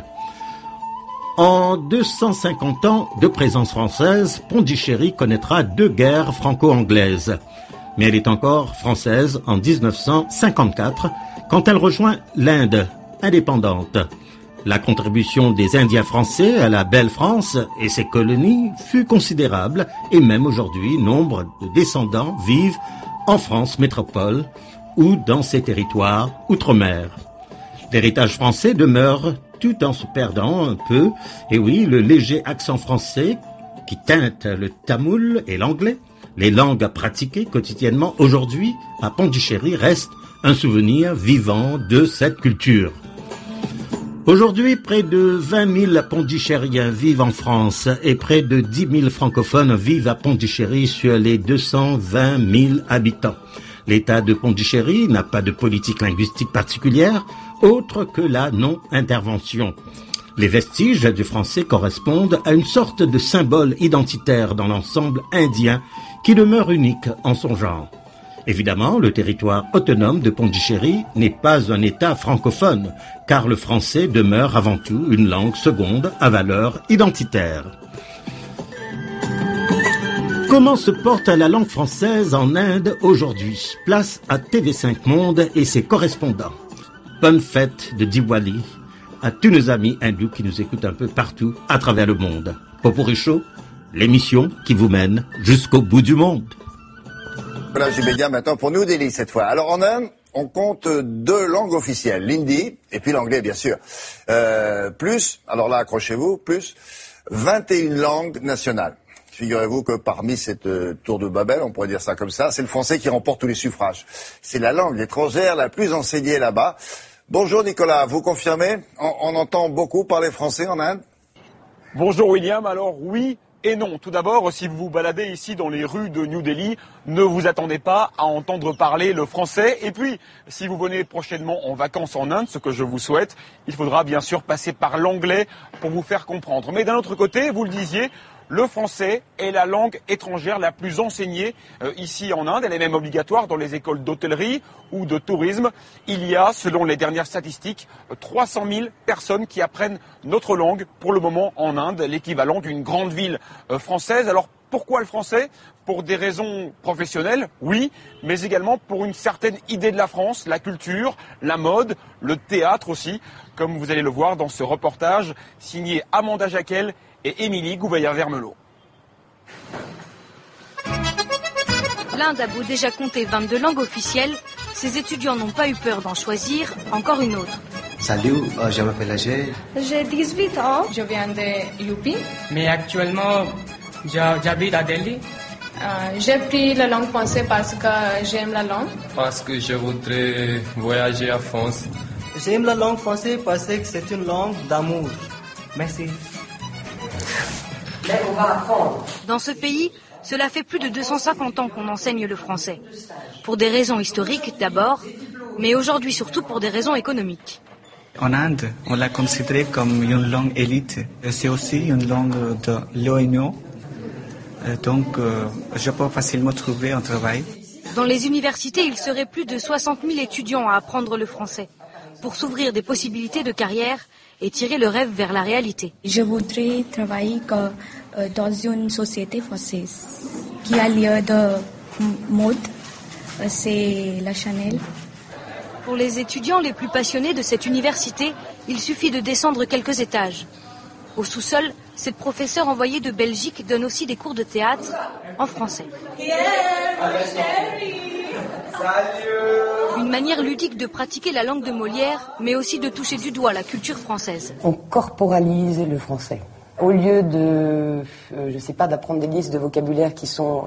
En 250 ans de présence française, Pondichéry connaîtra 2 guerres franco-anglaises. Mais elle est encore française en 1954, quand elle rejoint l'Inde indépendante. La contribution des Indiens français à la belle France et ses colonies fut considérable et même aujourd'hui, nombre de descendants vivent en France métropole ou dans ses territoires outre-mer. L'héritage français demeure tout en se perdant un peu, et oui, le léger accent français qui teinte le tamoul et l'anglais, les langues pratiquées quotidiennement aujourd'hui à Pondichéry restent un souvenir vivant de cette culture. Aujourd'hui, près de 20 000 Pondichéryens vivent en France et près de 10 000 francophones vivent à Pondichéry sur les 220 000 habitants. L'État de Pondichéry n'a pas de politique linguistique particulière, autre que la non-intervention. Les vestiges du français correspondent à une sorte de symbole identitaire dans l'ensemble indien qui demeure unique en son genre. Évidemment, le territoire autonome de Pondichéry n'est pas un État francophone, car le français demeure avant tout une langue seconde à valeur identitaire. Comment se porte la langue française en Inde aujourd'hui? Place à TV5 Monde et ses correspondants. Bonne fête de Diwali à tous nos amis hindous qui nous écoutent un peu partout à travers le monde. Popurrí Show, l'émission qui vous mène jusqu'au bout du monde. Voilà, j'ai média maintenant pour New Delhi cette fois. Alors en Inde, on compte 2 langues officielles, l'hindi et puis l'anglais bien sûr. Plus, alors là accrochez-vous, plus 21 langues nationales. Figurez-vous que parmi cette tour de Babel, on pourrait dire ça comme ça, c'est le français qui remporte tous les suffrages. C'est la langue étrangère la plus enseignée là-bas. Bonjour Nicolas, vous confirmez? On entend beaucoup parler français en Inde? Bonjour William, alors oui et non. Tout d'abord, si vous vous baladez ici dans les rues de New Delhi, ne vous attendez pas à entendre parler le français. Et puis, si vous venez prochainement en vacances en Inde, ce que je vous souhaite, il faudra bien sûr passer par l'anglais pour vous faire comprendre. Mais d'un autre côté, vous le disiez, le français est la langue étrangère la plus enseignée ici en Inde. Elle est même obligatoire dans les écoles d'hôtellerie ou de tourisme. Il y a, selon les dernières statistiques, 300 000 personnes qui apprennent notre langue pour le moment en Inde, l'équivalent d'une grande ville française. Alors pourquoi le français? Pour des raisons professionnelles, oui, mais également pour une certaine idée de la France, la culture, la mode, le théâtre aussi, comme vous allez le voir dans ce reportage signé Amanda Jacquel et Émilie Gouveillard-Vermelot. L'Inde a beau déjà compter 22 langues officielles, ses étudiants n'ont pas eu peur d'en choisir encore une autre. Salut, je m'appelle Ajay. J'ai 18 ans. Je viens de UP. Mais actuellement, j'habite à Delhi. J'ai pris la langue française parce que j'aime la langue. Parce que je voudrais voyager à France. J'aime la langue française parce que c'est une langue d'amour. Merci. Mais on va apprendre. Dans ce pays, cela fait plus de 250 ans qu'on enseigne le français. Pour des raisons historiques d'abord, mais aujourd'hui surtout pour des raisons économiques. En Inde, on l'a considéré comme une langue élite. C'est aussi une langue de l'ONU. Donc, je peux facilement trouver un travail. Dans les universités, il serait plus de 60 000 étudiants à apprendre le français, pour s'ouvrir des possibilités de carrière et tirer le rêve vers la réalité. Je voudrais travailler dans une société française qui a lieu de mode, c'est la Chanel. Pour les étudiants les plus passionnés de cette université, il suffit de descendre quelques étages. Au sous-sol, cette professeure envoyée de Belgique donne aussi des cours de théâtre en français. Une manière ludique de pratiquer la langue de Molière, mais aussi de toucher du doigt la culture française. On corporalise le français. Au lieu de, d'apprendre des listes de vocabulaire qui sont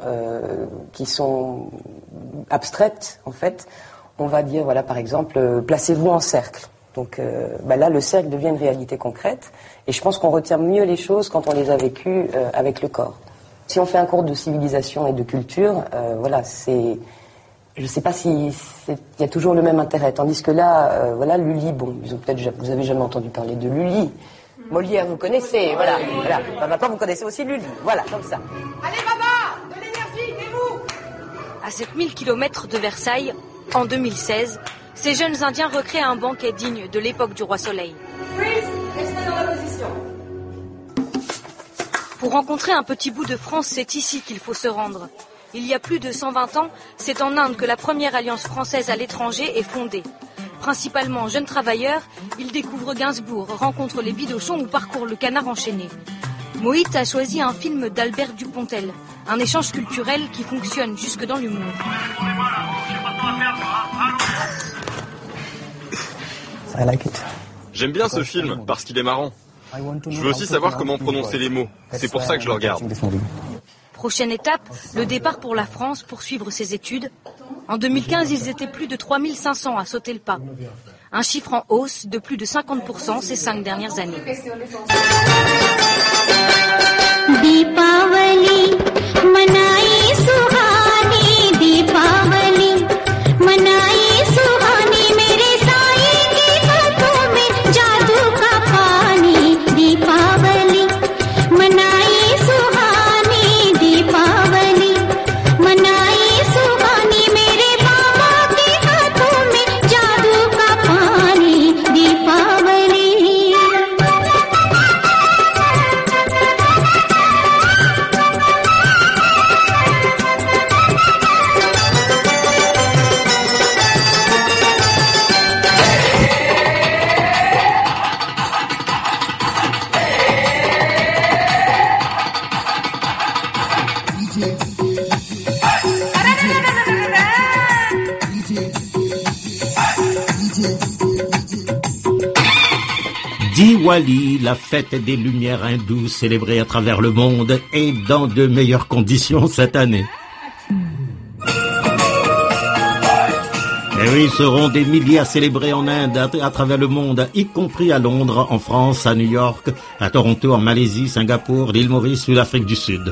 abstraites, en fait, on va dire, voilà, par exemple, placez-vous en cercle. Donc là, le cercle devient une réalité concrète. Et je pense qu'on retient mieux les choses quand on les a vécues avec le corps. Si on fait un cours de civilisation et de culture, je ne sais pas il y a toujours le même intérêt. Tandis que là, Lully, vous avez jamais entendu parler de Lully. Molière, vous connaissez, voilà. Bah, maintenant, vous connaissez aussi Lully, voilà, comme ça. Allez, Baba, de l'énergie, et vous? À 7000 km de Versailles, en 2016, ces jeunes Indiens recréent un banquet digne de l'époque du roi Soleil. Freeze, restez dans la position. Pour rencontrer un petit bout de France, c'est ici qu'il faut se rendre. Il y a plus de 120 ans, c'est en Inde que la première alliance française à l'étranger est fondée. Principalement jeunes travailleurs, ils découvrent Gainsbourg, rencontrent les Bidochons ou parcourent le Canard enchaîné. Moïse a choisi un film d'Albert Dupontel, un échange culturel qui fonctionne jusque dans l'humour. J'aime bien ce film parce qu'il est marrant. Je veux aussi savoir comment prononcer les mots. C'est pour ça que je le regarde. Prochaine étape, le départ pour la France pour suivre ses études. En 2015, ils étaient plus de 3500 à sauter le pas. Un chiffre en hausse de plus de 50% ces 5 dernières années. Deepavali, manayi suhani, Deepavali, manayi suhani, mere sai ki baton mein jadoo ka pani, Deepavali, manayi suhani, Deepavali, manayi suhani, mere baba ke haathon mein jadoo ka pani, Deepavali. Diwali, la fête des lumières hindoues célébrée à travers le monde, est dans de meilleures conditions cette année. Et oui, seront des milliers à célébrer en Inde, à travers le monde, y compris à Londres, en France, à New York, à Toronto, en Malaisie, Singapour, l'île Maurice ou l'Afrique du Sud.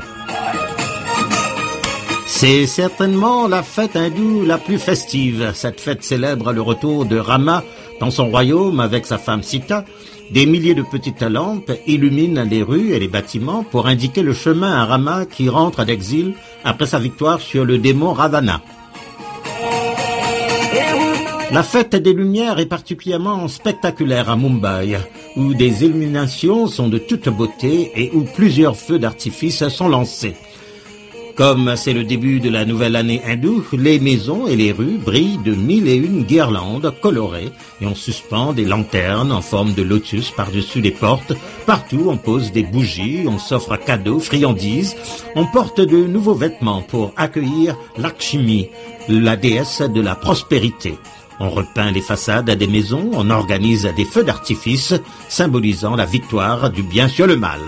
C'est certainement la fête hindoue la plus festive. Cette fête célèbre le retour de Rama dans son royaume avec sa femme Sita. Des milliers de petites lampes illuminent les rues et les bâtiments pour indiquer le chemin à Rama qui rentre d'exil après sa victoire sur le démon Ravana. La fête des Lumières est particulièrement spectaculaire à Mumbai, où des illuminations sont de toute beauté et où plusieurs feux d'artifice sont lancés. Comme c'est le début de la nouvelle année hindoue, les maisons et les rues brillent de 1001 guirlandes colorées et on suspend des lanternes en forme de lotus par-dessus les portes. Partout, on pose des bougies, on s'offre cadeaux, friandises. On porte de nouveaux vêtements pour accueillir Lakshmi, la déesse de la prospérité. On repeint les façades des maisons, on organise des feux d'artifice symbolisant la victoire du bien sur le mal.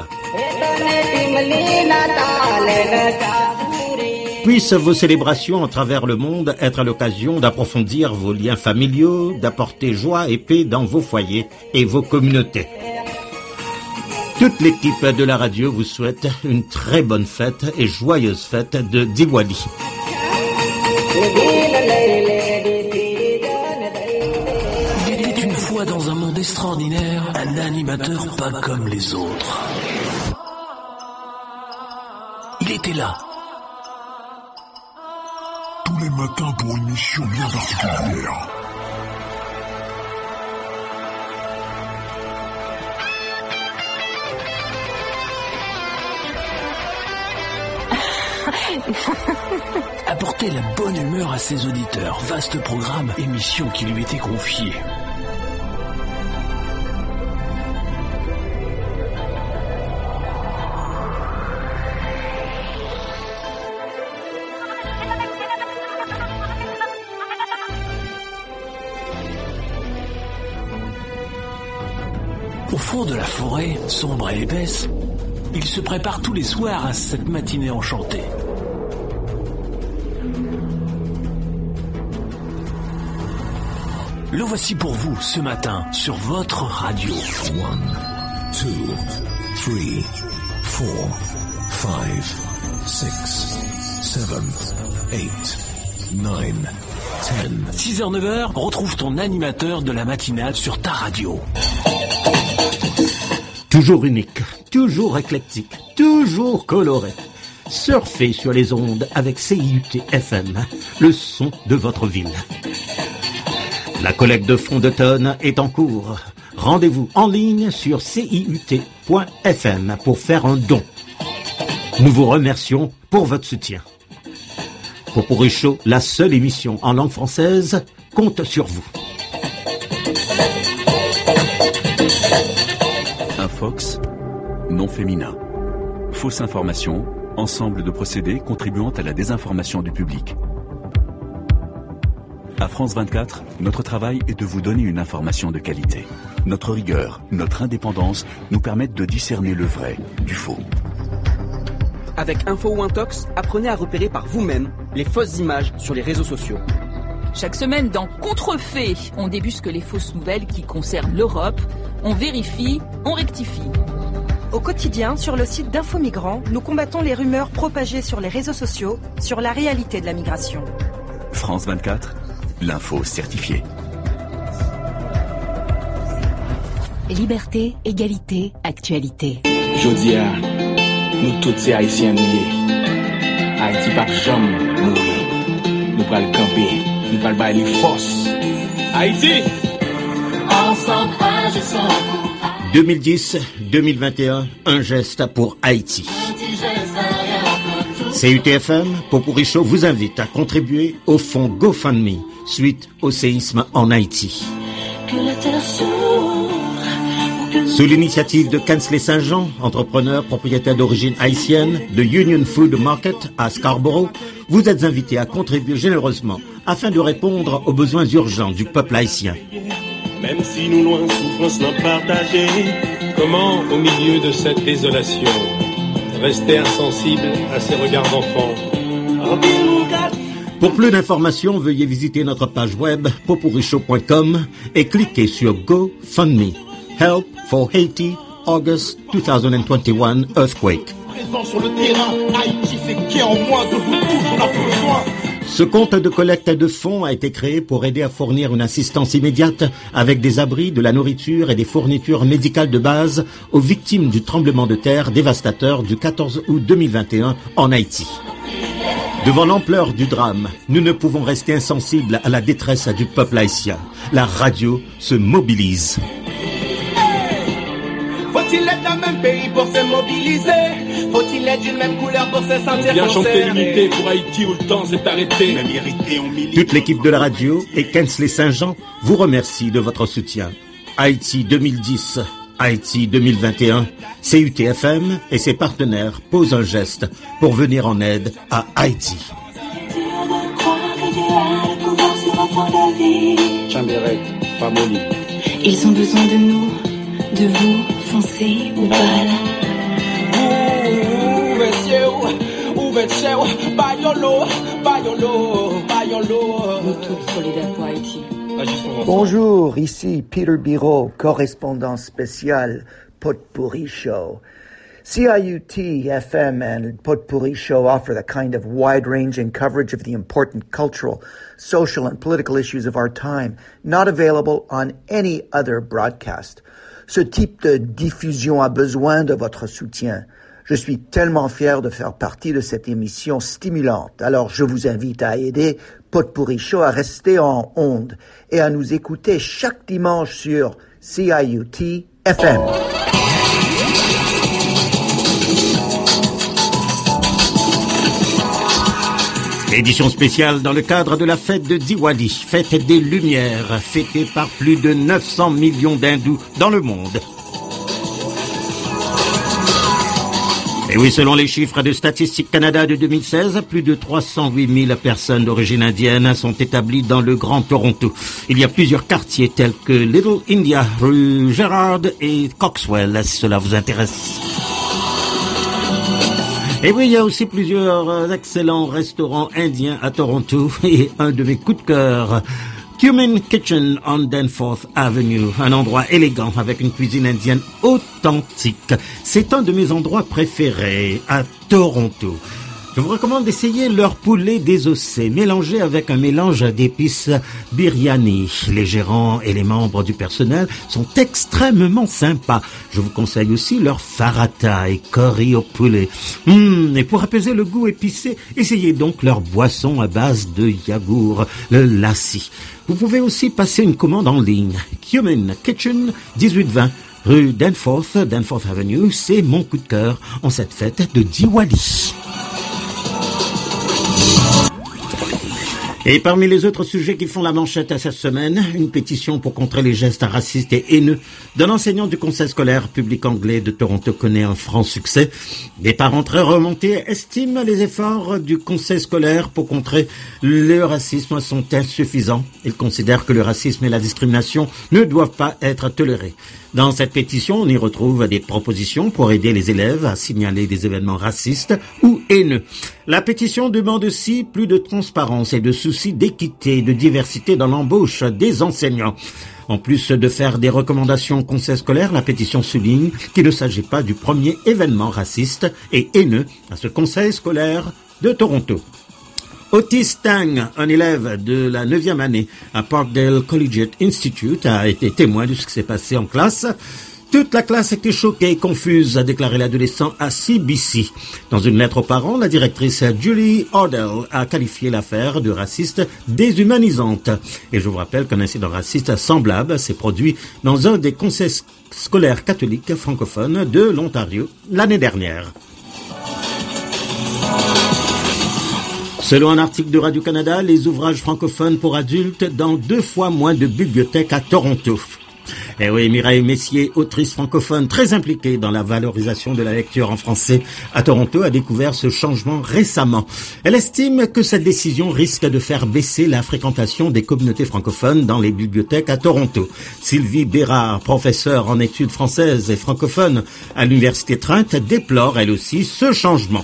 Puissent vos célébrations à travers le monde être l'occasion d'approfondir vos liens familiaux, d'apporter joie et paix dans vos foyers et vos communautés. Toute l'équipe de la radio vous souhaite une très bonne fête et joyeuse fête de Diwali. Il était une fois dans un monde extraordinaire, un animateur pas comme les autres. Il était là. Tous les matins pour une mission bien particulière. Apporter la bonne humeur à ses auditeurs. Vaste programme, émission qui lui était confiée. Au fond de la forêt, sombre et épaisse, il se prépare tous les soirs à cette matinée enchantée. Le voici pour vous ce matin sur votre radio. 1, 2, 3, 4, 5, 6, 7, 8, 9, 10. 6h, 9h, retrouve ton animateur de la matinale sur ta radio. Toujours unique, toujours éclectique, toujours coloré. Surfez sur les ondes avec CIUT FM, le son de votre ville. La collecte de fonds d'automne est en cours. Rendez-vous en ligne sur ciut.fm pour faire un don. Nous vous remercions pour votre soutien. Potpourri Show, la seule émission en langue française, compte sur vous. Infox, non féminin. Fausse information, ensemble de procédés contribuant à la désinformation du public. À France 24, notre travail est de vous donner une information de qualité. Notre rigueur, notre indépendance nous permettent de discerner le vrai du faux. Avec Info ou Intox, apprenez à repérer par vous-même les fausses images sur les réseaux sociaux. Chaque semaine dans Contrefait, on débusque les fausses nouvelles qui concernent l'Europe. On vérifie, on rectifie. Au quotidien, sur le site d'Info Migrants, nous combattons les rumeurs propagées sur les réseaux sociaux sur la réalité de la migration. France 24, l'info certifiée. Liberté, égalité, actualité. Jodia, nous tous ces Haïtiens liés. Haïti pas jamais mourir. Nous pas le camper, nous pas le bailler les forces. Haïti! Ensemble, agissons. 2010-2021, un geste pour Haïti. CUTFM, Potpourri Show vous invite à contribuer au fonds GoFundMe suite au séisme en Haïti. Sous l'initiative de Kensley Saint-Jean, entrepreneur propriétaire d'origine haïtienne de Union Food Market à Scarborough, vous êtes invité à contribuer généreusement afin de répondre aux besoins urgents du peuple haïtien. Même si nous loin souffrance n'en partager, comment au milieu de cette désolation rester insensible à ces regards d'enfants? Pour plus d'informations, veuillez visiter notre page web potpourrishow.com et cliquez sur GoFundMe. Help for Haiti, August 2021 earthquake. Présent sur le terrain, Haïti fait qu'est en moins de vous tous, on a besoin. Ce compte de collecte de fonds a été créé pour aider à fournir une assistance immédiate avec des abris, de la nourriture et des fournitures médicales de base aux victimes du tremblement de terre dévastateur du 14 août 2021 en Haïti. Devant l'ampleur du drame, nous ne pouvons rester insensibles à la détresse du peuple haïtien. La radio se mobilise. Faut-il être dans le même pays pour se mobiliser? Faut-il être d'une même couleur pour se sentir bien chanter concerné? l'unité pour Haïti où le temps s'est arrêté. Même irrité, on milite. Toute l'équipe de la radio et Kensley Saint-Jean vous remercie de votre soutien. Haïti 2010, Haïti 2021, CUTFM et ses partenaires posent un geste pour venir en aide à Haïti. Chambérec, Pamoli. Ils ont besoin de nous, de vous, foncez ou balle. Nous tous solidaires pour Haïti. Bonjour, ici Peter Biro, correspondant spécial Potpourri Show. CIUT FM and Potpourri Show offer the kind of wide-ranging coverage of the important cultural, social, and political issues of our time not available on any other broadcast. Ce type de diffusion a besoin de votre soutien. Je suis tellement fier de faire partie de cette émission stimulante. Alors je vous invite à aider Potpourri Show à rester en ondes et à nous écouter chaque dimanche sur CIUT FM. Édition spéciale dans le cadre de la fête de Diwali, fête des Lumières, fêtée par plus de 900 millions d'hindous dans le monde. Et oui, selon les chiffres de Statistique Canada de 2016, plus de 308 000 personnes d'origine indienne sont établies dans le Grand Toronto. Il y a plusieurs quartiers tels que Little India, rue Gerrard et Coxwell, si cela vous intéresse. Et oui, il y a aussi plusieurs excellents restaurants indiens à Toronto et un de mes coups de cœur, Cumin Kitchen on Danforth Avenue, un endroit élégant avec une cuisine indienne authentique. C'est un de mes endroits préférés à Toronto. Je vous recommande d'essayer leur poulet désossé, mélangé avec un mélange d'épices biryani. Les gérants et les membres du personnel sont extrêmement sympas. Je vous conseille aussi leur farata et curry au poulet. Et pour apaiser le goût épicé, essayez donc leur boisson à base de yaourt, le lassi. Vous pouvez aussi passer une commande en ligne. Cumin Kitchen, 1820 rue Danforth Avenue. C'est mon coup de cœur en cette fête de Diwali. Et parmi les autres sujets qui font la manchette à cette semaine, une pétition pour contrer les gestes racistes et haineux d'un enseignant du conseil scolaire public anglais de Toronto connaît un franc succès. Des parents très remontés estiment les efforts du conseil scolaire pour contrer le racisme sont insuffisants. Ils considèrent que le racisme et la discrimination ne doivent pas être tolérés. Dans cette pétition, on y retrouve des propositions pour aider les élèves à signaler des événements racistes ou haineux. La pétition demande aussi plus de transparence et de soucis d'équité et de diversité dans l'embauche des enseignants. En plus de faire des recommandations au conseil scolaire, la pétition souligne qu'il ne s'agit pas du premier événement raciste et haineux à ce conseil scolaire de Toronto. Otis Tang, un élève de la 9e année à Parkdale Collegiate Institute, a été témoin de ce qui s'est passé en classe. Toute la classe était choquée et confuse, a déclaré l'adolescent à CBC. Dans une lettre aux parents, la directrice Julie Ordell a qualifié l'affaire de raciste déshumanisante. Et je vous rappelle qu'un incident raciste semblable s'est produit dans un des conseils scolaires catholiques francophones de l'Ontario l'année dernière. Selon un article de Radio-Canada, les ouvrages francophones pour adultes dans 2 fois moins de bibliothèques à Toronto. Et oui, Mireille Messier, autrice francophone très impliquée dans la valorisation de la lecture en français à Toronto, a découvert ce changement récemment. Elle estime que cette décision risque de faire baisser la fréquentation des communautés francophones dans les bibliothèques à Toronto. Sylvie Bérard, professeure en études françaises et francophones à l'Université Trent, déplore elle aussi ce changement.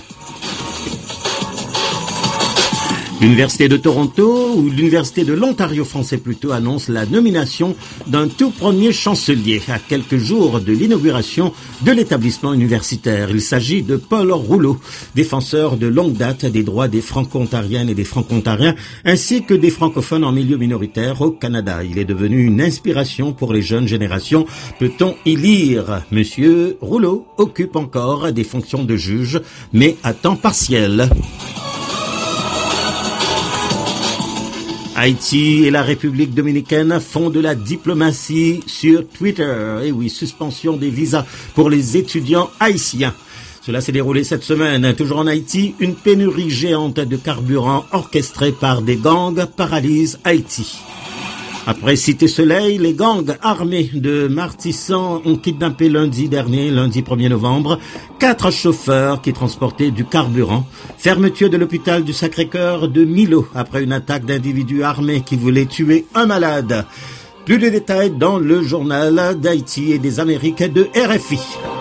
L'Université de Toronto, ou l'Université de l'Ontario français plutôt, annonce la nomination d'un tout premier chancelier à quelques jours de l'inauguration de l'établissement universitaire. Il s'agit de Paul Rouleau, défenseur de longue date des droits des franco-ontariennes et des franco-ontariens, ainsi que des francophones en milieu minoritaire au Canada. Il est devenu une inspiration pour les jeunes générations. Peut-on y lire? Monsieur Rouleau occupe encore des fonctions de juge, mais à temps partiel. Haïti et la République dominicaine font de la diplomatie sur Twitter. Et oui, suspension des visas pour les étudiants haïtiens. Cela s'est déroulé cette semaine. Toujours en Haïti, une pénurie géante de carburant orchestrée par des gangs paralyse Haïti. Après Cité Soleil, les gangs armés de Martissan ont kidnappé lundi 1er novembre, 4 chauffeurs qui transportaient du carburant. Fermeture de l'hôpital du Sacré-Cœur de Milo après une attaque d'individus armés qui voulaient tuer un malade. Plus de détails dans le journal d'Haïti et des Amériques de RFI.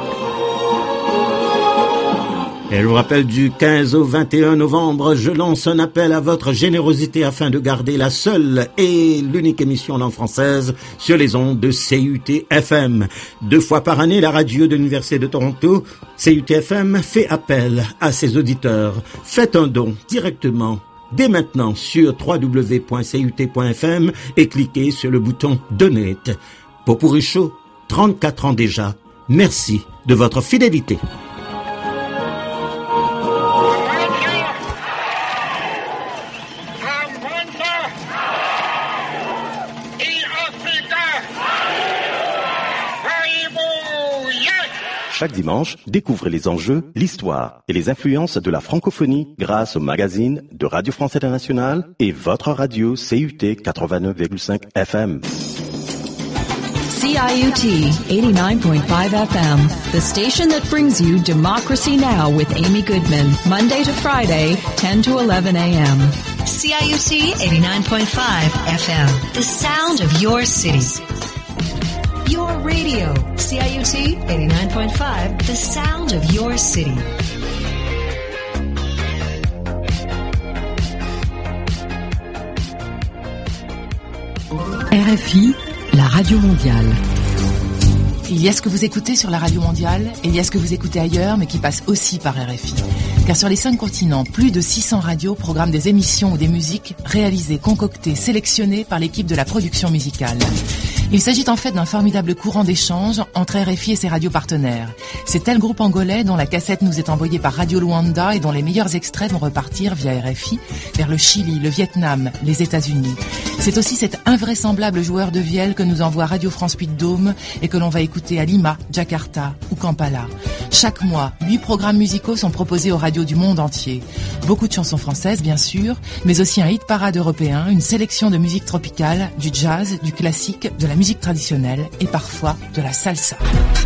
Et je vous rappelle, du 15 au 21 novembre, je lance un appel à votre générosité afin de garder la seule et l'unique émission en langue française sur les ondes de CUT-FM. 2 fois par année, la radio de l'Université de Toronto, CUT-FM, fait appel à ses auditeurs. Faites un don directement dès maintenant sur www.cut.fm et cliquez sur le bouton Donate. Popurrí Show, 34 ans déjà. Merci de votre fidélité. Chaque dimanche, découvrez les enjeux, l'histoire et les influences de la francophonie grâce au magazine de Radio France Internationale et votre radio CUT 89,5 FM. CIUT 89.5 FM, the station that brings you Democracy Now! With Amy Goodman, Monday to Friday, 10 to 11 a.m. CIUT 89.5 FM, the sound of your city. Your radio, CIUT 89.5, the sound of your city. RFI, la radio mondiale. Il y a ce que vous écoutez sur la radio mondiale et il y a ce que vous écoutez ailleurs mais qui passe aussi par RFI. Car sur les 5 continents, plus de 600 radios programment des émissions ou des musiques réalisées, concoctées, sélectionnées par l'équipe de la production musicale. Il s'agit en fait d'un formidable courant d'échange entre RFI et ses radios partenaires. C'est tel groupe angolais dont la cassette nous est envoyée par Radio Luanda et dont les meilleurs extraits vont repartir via RFI vers le Chili, le Vietnam, les États-Unis. C'est aussi cet invraisemblable joueur de vielle que nous envoie Radio France Puy-de-Dôme et que l'on va écouter à Lima, Jakarta ou Kampala. Chaque mois, 8 programmes musicaux sont proposés aux radios du monde entier. Beaucoup de chansons françaises, bien sûr, mais aussi un hit parade européen, une sélection de musique tropicale, du jazz, du classique, de la musique traditionnelle et parfois de la salsa.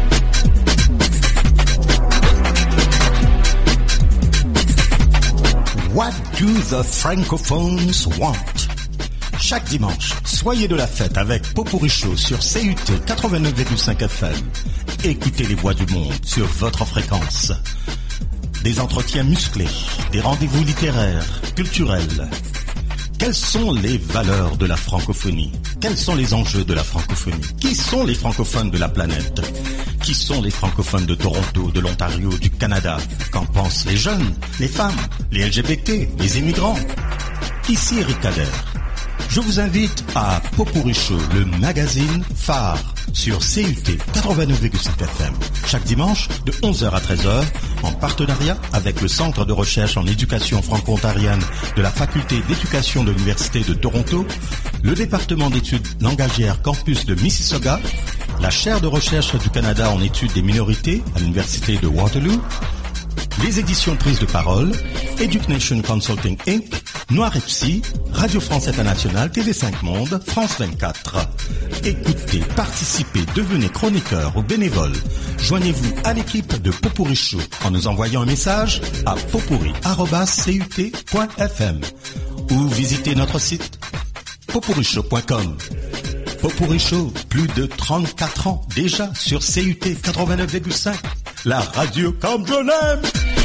What do the francophones want? Chaque dimanche, soyez de la fête avec Popurrí Show sur CUT 89,5 FM. Écoutez les voix du monde sur votre fréquence. Des entretiens musclés, des rendez-vous littéraires, culturels. Quelles sont les valeurs de la francophonie? Quels sont les enjeux de la francophonie? Qui sont les francophones de la planète? Qui sont les francophones de Toronto, de l'Ontario, du Canada? Qu'en pensent les jeunes, les femmes, les LGBT, les immigrants? Ici Eric Kader. Je vous invite à Popurrí Show, le magazine phare sur CUT 89,7 FM. Chaque dimanche de 11h à 13h, en partenariat avec le Centre de recherche en éducation franco-ontarienne de la Faculté d'éducation de l'Université de Toronto, le département d'études langagières campus de Mississauga, la chaire de recherche du Canada en études des minorités à l'Université de Waterloo, les éditions Prises de Parole, Education Consulting Inc., Noir et Psy, Radio France Internationale, TV5 Monde, France 24. Écoutez, participez, devenez chroniqueur ou bénévole. Joignez-vous à l'équipe de Popurrí Show en nous envoyant un message à popurrí@cut.fm ou visitez notre site popurryshow.com. Popurrí Show, plus de 34 ans déjà sur CUT 89,5. La radio comme je l'aime.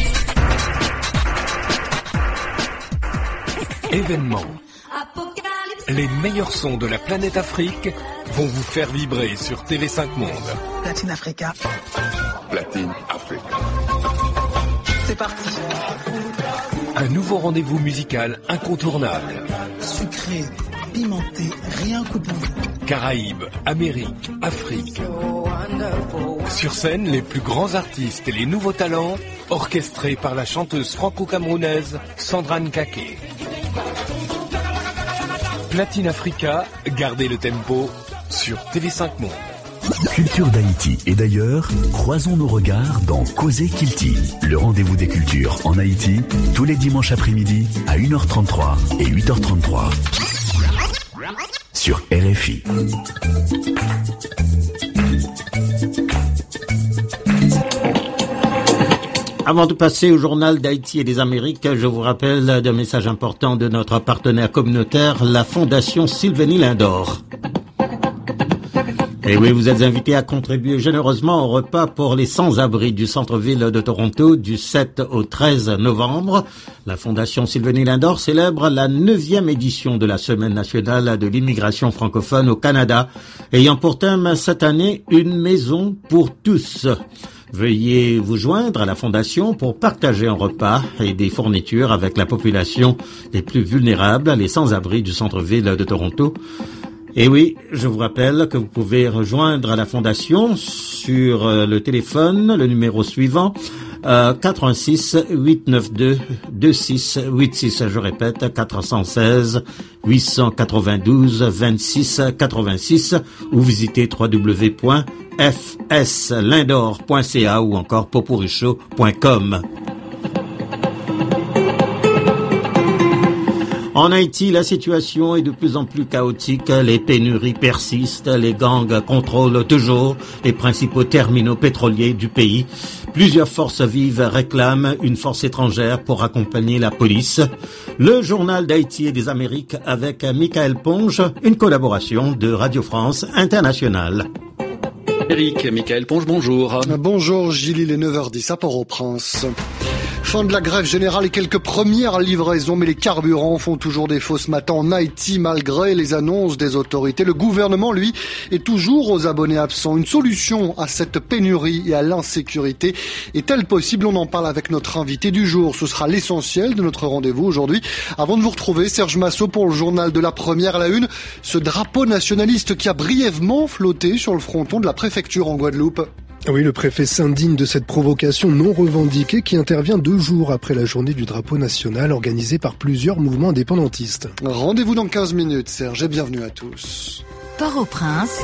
Événement. Les meilleurs sons de la planète Afrique vont vous faire vibrer sur TV5 Monde. Platine Africa. Platine Africa. C'est parti. Un nouveau rendez-vous musical incontournable. Sucré, pimenté, rien que pour vous. Caraïbes, Amérique, Afrique. Sur scène, les plus grands artistes et les nouveaux talents, orchestrés par la chanteuse franco-camerounaise Sandra Nkake. Platine Africa, gardez le tempo sur TV5 Monde. Culture d'Haïti et d'ailleurs, croisons nos regards dans Causer Kilti, le rendez-vous des cultures en Haïti, tous les dimanches après-midi à 1h33 et 8h33 sur RFI. Avant de passer au journal d'Haïti et des Amériques, je vous rappelle d'un message important de notre partenaire communautaire, la Fondation Sylvanie Lindor. Et oui, vous êtes invités à contribuer généreusement au repas pour les sans-abri du centre-ville de Toronto du 7 au 13 novembre. La Fondation Sylvanie Lindor célèbre la 9e édition de la Semaine nationale de l'immigration francophone au Canada, ayant pour thème cette année une maison pour tous. Veuillez vous joindre à la Fondation pour partager un repas et des fournitures avec la population les plus vulnérables, les sans-abri du centre-ville de Toronto. Et oui, je vous rappelle que vous pouvez rejoindre la Fondation sur le téléphone, le numéro suivant, 86 892 2686. Je répète, 416 892 26 86 ou visitez www.fslindor.ca ou encore popurryshow.com. En Haïti, la situation est de plus en plus chaotique. Les pénuries persistent. Les gangs contrôlent toujours les principaux terminaux pétroliers du pays. Plusieurs forces vives réclament une force étrangère pour accompagner la police. Le journal d'Haïti et des Amériques avec Michael Ponge, une collaboration de Radio France Internationale. Michael Ponge, bonjour. Bonjour Gilles, il est 9h10 à Port-au-Prince. Fin de la grève générale et quelques premières livraisons, mais les carburants font toujours défaut ce matin en Haïti malgré les annonces des autorités. Le gouvernement, lui, est toujours aux abonnés absents. Une solution à cette pénurie et à l'insécurité est-elle possible? On en parle avec notre invité du jour. Ce sera l'essentiel de notre rendez-vous aujourd'hui. Avant de vous retrouver, Serge Massot pour le journal de la première à la une. Ce drapeau nationaliste qui a brièvement flotté sur le fronton de la préfecture en Guadeloupe. Oui, le préfet s'indigne de cette provocation non revendiquée qui intervient 2 jours après la journée du drapeau national organisée par plusieurs mouvements indépendantistes. Rendez-vous dans 15 minutes, Serge, et bienvenue à tous. Port-au-Prince,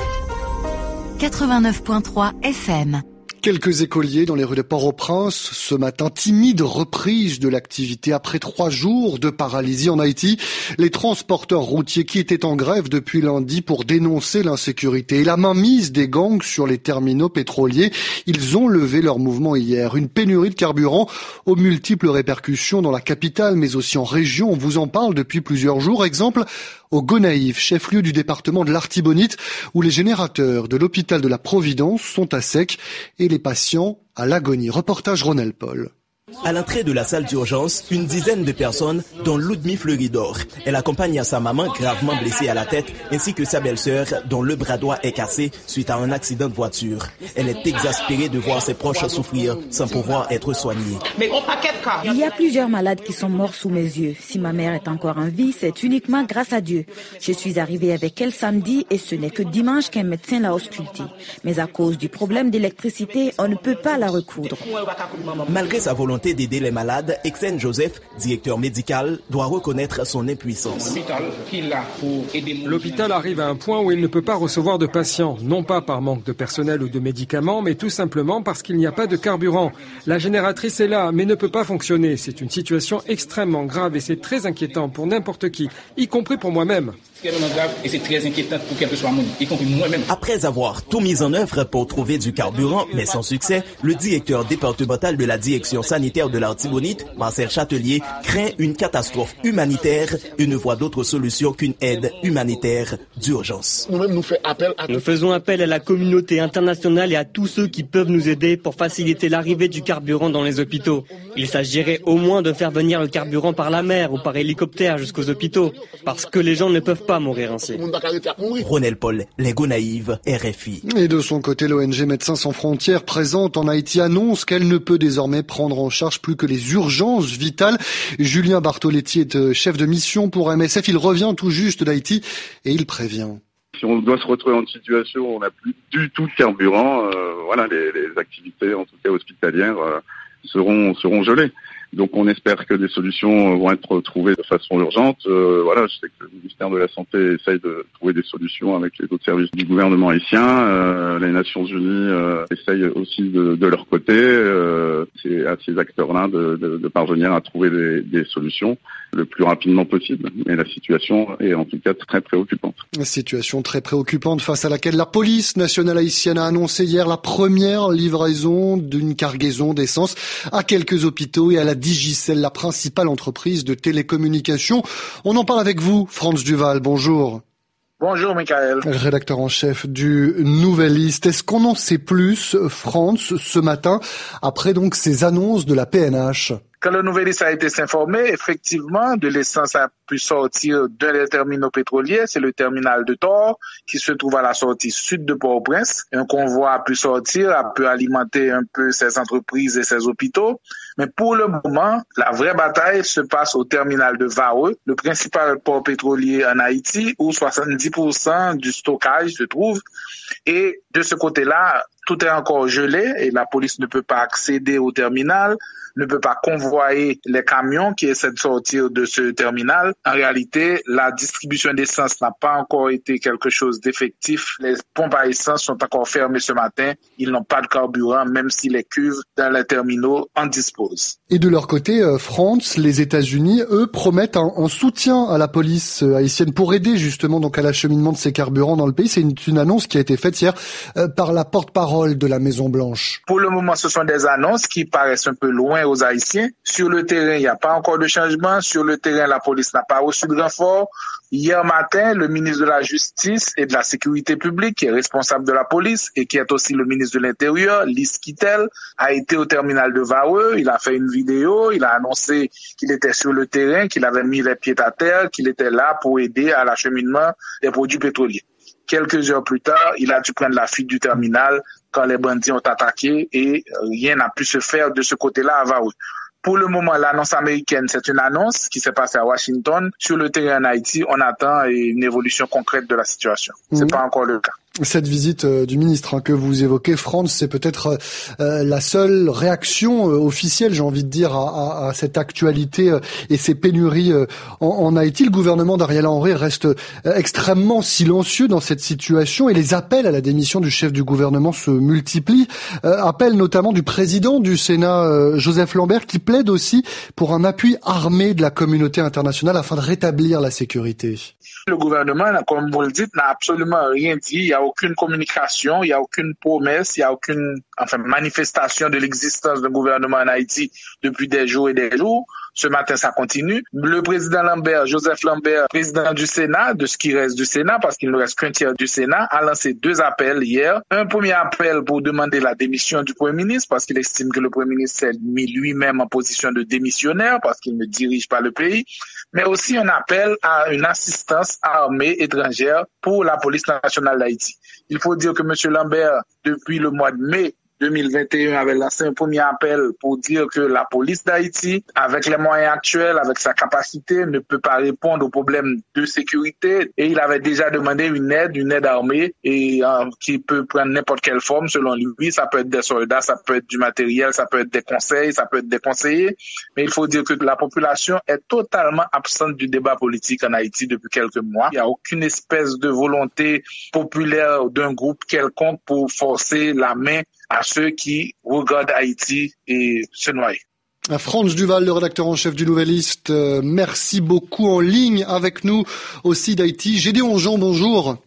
89.3 FM. Quelques écoliers dans les rues de Port-au-Prince ce matin, timide reprise de l'activité après 3 jours de paralysie en Haïti. Les transporteurs routiers qui étaient en grève depuis lundi pour dénoncer l'insécurité et la mainmise des gangs sur les terminaux pétroliers, ils ont levé leur mouvement hier. Une pénurie de carburant aux multiples répercussions dans la capitale mais aussi en région. On vous en parle depuis plusieurs jours. Exemple, au Gonaïves, chef-lieu du département de l'Artibonite, où les générateurs de l'hôpital de la Providence sont à sec et les patients à l'agonie. Reportage Ronel Paul. À l'entrée de la salle d'urgence, une dizaine de personnes, dont Ludmi Fleuridor. Elle accompagne sa maman gravement blessée à la tête, ainsi que sa belle-sœur, dont le bras droit est cassé suite à un accident de voiture. Elle est exaspérée de voir ses proches souffrir sans pouvoir être soignés. Il y a plusieurs malades qui sont morts sous mes yeux. Si ma mère est encore en vie, c'est uniquement grâce à Dieu. Je suis arrivée avec elle samedi et ce n'est que dimanche qu'un médecin l'a auscultée. Mais à cause du problème d'électricité, on ne peut pas la recoudre. Malgré sa volonté d'aider les malades, Exen Joseph, directeur médical, doit reconnaître son impuissance. L'hôpital arrive à un point où il ne peut pas recevoir de patients, non pas par manque de personnel ou de médicaments, mais tout simplement parce qu'il n'y a pas de carburant. La génératrice est là, mais ne peut pas fonctionner. C'est une situation extrêmement grave et c'est très inquiétant pour n'importe qui, y compris pour moi-même. Et c'est très inquiétant pour quel que soit y compris moi-même. Après avoir tout mis en œuvre pour trouver du carburant, mais sans succès, le directeur départemental de la direction sanitaire de l'Artibonite, Marcel Chatelier, craint une catastrophe humanitaire et ne voit d'autre solution qu'une aide humanitaire d'urgence. Nous faisons appel à la communauté internationale et à tous ceux qui peuvent nous aider pour faciliter l'arrivée du carburant dans les hôpitaux. Il s'agirait au moins de faire venir le carburant par la mer ou par hélicoptère jusqu'aux hôpitaux, parce que les gens ne peuvent pas mourir ainsi. Ronel Paul, les Gonaïves, RFI. Et de son côté, l'ONG Médecins sans frontières présente en Haïti annonce qu'elle ne peut désormais prendre en charge plus que les urgences vitales. Julien Bartoletti est chef de mission pour MSF. Il revient tout juste d'Haïti et il prévient. Si on doit se retrouver en situation où on n'a plus du tout de carburant, les activités, en tout cas hospitalières, seront gelées. Donc on espère que des solutions vont être trouvées de façon urgente. Je sais que le ministère de la Santé essaye de trouver des solutions avec les autres services du gouvernement haïtien. Les Nations Unies essayent aussi de leur côté. C'est à ces acteurs-là de parvenir à trouver des solutions le plus rapidement possible. Mais la situation est en tout cas très préoccupante. Une situation très préoccupante face à laquelle la police nationale haïtienne a annoncé hier la première livraison d'une cargaison d'essence à quelques hôpitaux et à la Digicel, la principale entreprise de télécommunications. On en parle avec vous, Franz Duval. Bonjour. Bonjour, Michael. Rédacteur en chef du Nouvelliste. Est-ce qu'on en sait plus, Franz, ce matin, après donc ces annonces de la PNH? Quand le Nouvelliste a été informé, effectivement, de l'essence a pu sortir d'un des terminaux pétroliers, c'est le terminal de Thor, qui se trouve à la sortie sud de Port-au-Prince. Un convoi a pu sortir, a pu alimenter un peu ces entreprises et ces hôpitaux. Mais pour le moment, la vraie bataille se passe au terminal de Vareux, le principal port pétrolier en Haïti, où 70% du stockage se trouve. Et de ce côté-là, tout est encore gelé et la police ne peut pas accéder au terminal, ne peut pas convoyer les camions qui essaient de sortir de ce terminal. En réalité, la distribution d'essence n'a pas encore été quelque chose d'effectif. Les pompes à essence sont encore fermées ce matin. Ils n'ont pas de carburant, même si les cuves dans les terminaux en disposent. Et de leur côté, France, les États-Unis, eux, promettent un soutien à la police haïtienne pour aider justement donc à l'acheminement de ces carburants dans le pays. C'est une annonce qui a été faite hier par la porte-parole de la Maison-Blanche. Pour le moment, ce sont des annonces qui paraissent un peu loin aux Haïtiens. Sur le terrain, il n'y a pas encore de changement. Sur le terrain, la police n'a pas reçu de renfort. Hier matin, le ministre de la Justice et de la Sécurité publique, qui est responsable de la police et qui est aussi le ministre de l'Intérieur, Lys Kittel, a été au terminal de Vareux. Il a fait une vidéo, il a annoncé qu'il était sur le terrain, qu'il avait mis les pieds à terre, qu'il était là pour aider à l'acheminement des produits pétroliers. Quelques heures plus tard, il a dû prendre la fuite du terminal quand les bandits ont attaqué et rien n'a pu se faire de ce côté-là à Vareux. Pour le moment, l'annonce américaine, c'est une annonce qui s'est passée à Washington. Sur le terrain en Haïti, on attend une évolution concrète de la situation. C'est pas encore le cas. Cette visite du ministre que vous évoquez, France, c'est peut-être la seule réaction officielle, j'ai envie de dire, à cette actualité et ces pénuries en Haïti. Le gouvernement d'Ariel Henry reste extrêmement silencieux dans cette situation et les appels à la démission du chef du gouvernement se multiplient. Appel notamment du président du Sénat, Joseph Lambert, qui plaide aussi pour un appui armé de la communauté internationale afin de rétablir la sécurité. Le gouvernement, comme vous le dites, n'a absolument rien dit. Il n'y a aucune communication, il n'y a aucune promesse, il n'y a aucune manifestation de l'existence d'un gouvernement en Haïti depuis des jours et des jours. Ce matin, ça continue. Le président Lambert, Joseph Lambert, président du Sénat, de ce qui reste du Sénat, parce qu'il ne reste qu'un tiers du Sénat, a lancé 2 appels hier. Un premier appel pour demander la démission du Premier ministre, parce qu'il estime que le Premier ministre s'est mis lui-même en position de démissionnaire, parce qu'il ne dirige pas le pays. Mais aussi un appel à une assistance armée étrangère pour la police nationale d'Haïti. Il faut dire que M. Lambert, depuis le mois de mai 2021, avait lancé un premier appel pour dire que la police d'Haïti, avec les moyens actuels, avec sa capacité, ne peut pas répondre aux problèmes de sécurité. Et il avait déjà demandé une aide armée et qui peut prendre n'importe quelle forme selon lui. Ça peut être des soldats, ça peut être du matériel, ça peut être des conseils, ça peut être des conseillers. Mais il faut dire que la population est totalement absente du débat politique en Haïti depuis quelques mois. Il n'y a aucune espèce de volonté populaire d'un groupe quelconque pour forcer la main à ceux qui regardent Haïti et se noyer. France Duval, le rédacteur en chef du Nouvelliste, merci beaucoup. En ligne avec nous aussi d'Haïti, Gédéon Jean, bonjour.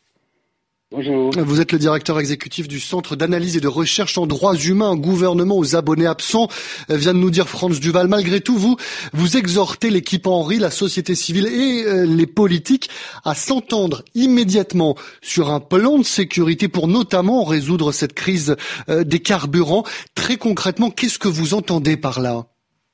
Bonjour. Vous êtes le directeur exécutif du Centre d'analyse et de recherche en droits humains, gouvernement aux abonnés absents, vient de nous dire France Duval. Malgré tout, vous exhortez l'équipe Henry, la société civile et les politiques à s'entendre immédiatement sur un plan de sécurité pour notamment résoudre cette crise des carburants. Très concrètement, qu'est-ce que vous entendez par là ?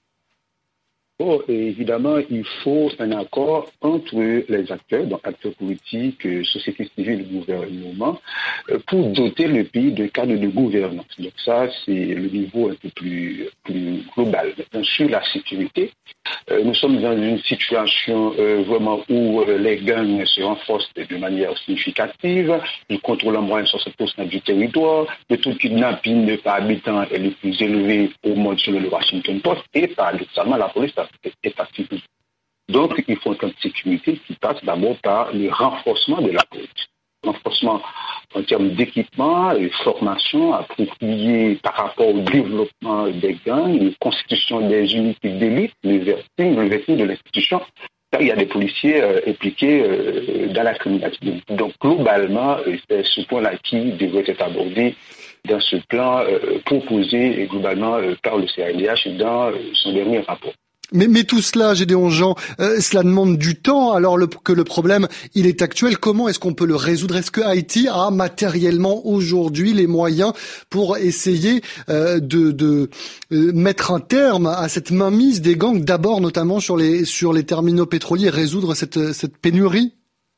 Bon, évidemment, il faut un accord entre les acteurs, donc acteurs politiques, société civile et gouvernement, pour doter le pays d'un cadre de gouvernance. Donc ça, c'est le niveau un peu plus global. Maintenant, sur la sécurité, nous sommes dans une situation vraiment où les gangs se renforcent de manière significative. Ils contrôlent en moyenne 60% du territoire. Le taux de kidnapping par habitant est le plus élevé au monde selon le Washington Post. Et paradoxalement, la police est active. Donc, il faut un cadre de sécurité qui passe d'abord par le renforcement de la police. Renforcement en termes d'équipement et formation appropriée par rapport au développement des gangs, la constitution des unités d'élite, le vesting de l'institution. Là, il y a des policiers impliqués dans la criminalité. Donc, globalement, c'est ce point-là qui devrait être abordé dans ce plan proposé globalement par le CNDH dans son dernier rapport. Mais tout cela, Gédéon Jean, cela demande du temps, alors que le problème, il est actuel. Comment est-ce qu'on peut le résoudre ? Est-ce que Haïti a matériellement aujourd'hui les moyens pour essayer de mettre un terme à cette mainmise des gangs, d'abord notamment sur les terminaux pétroliers, résoudre cette pénurie ?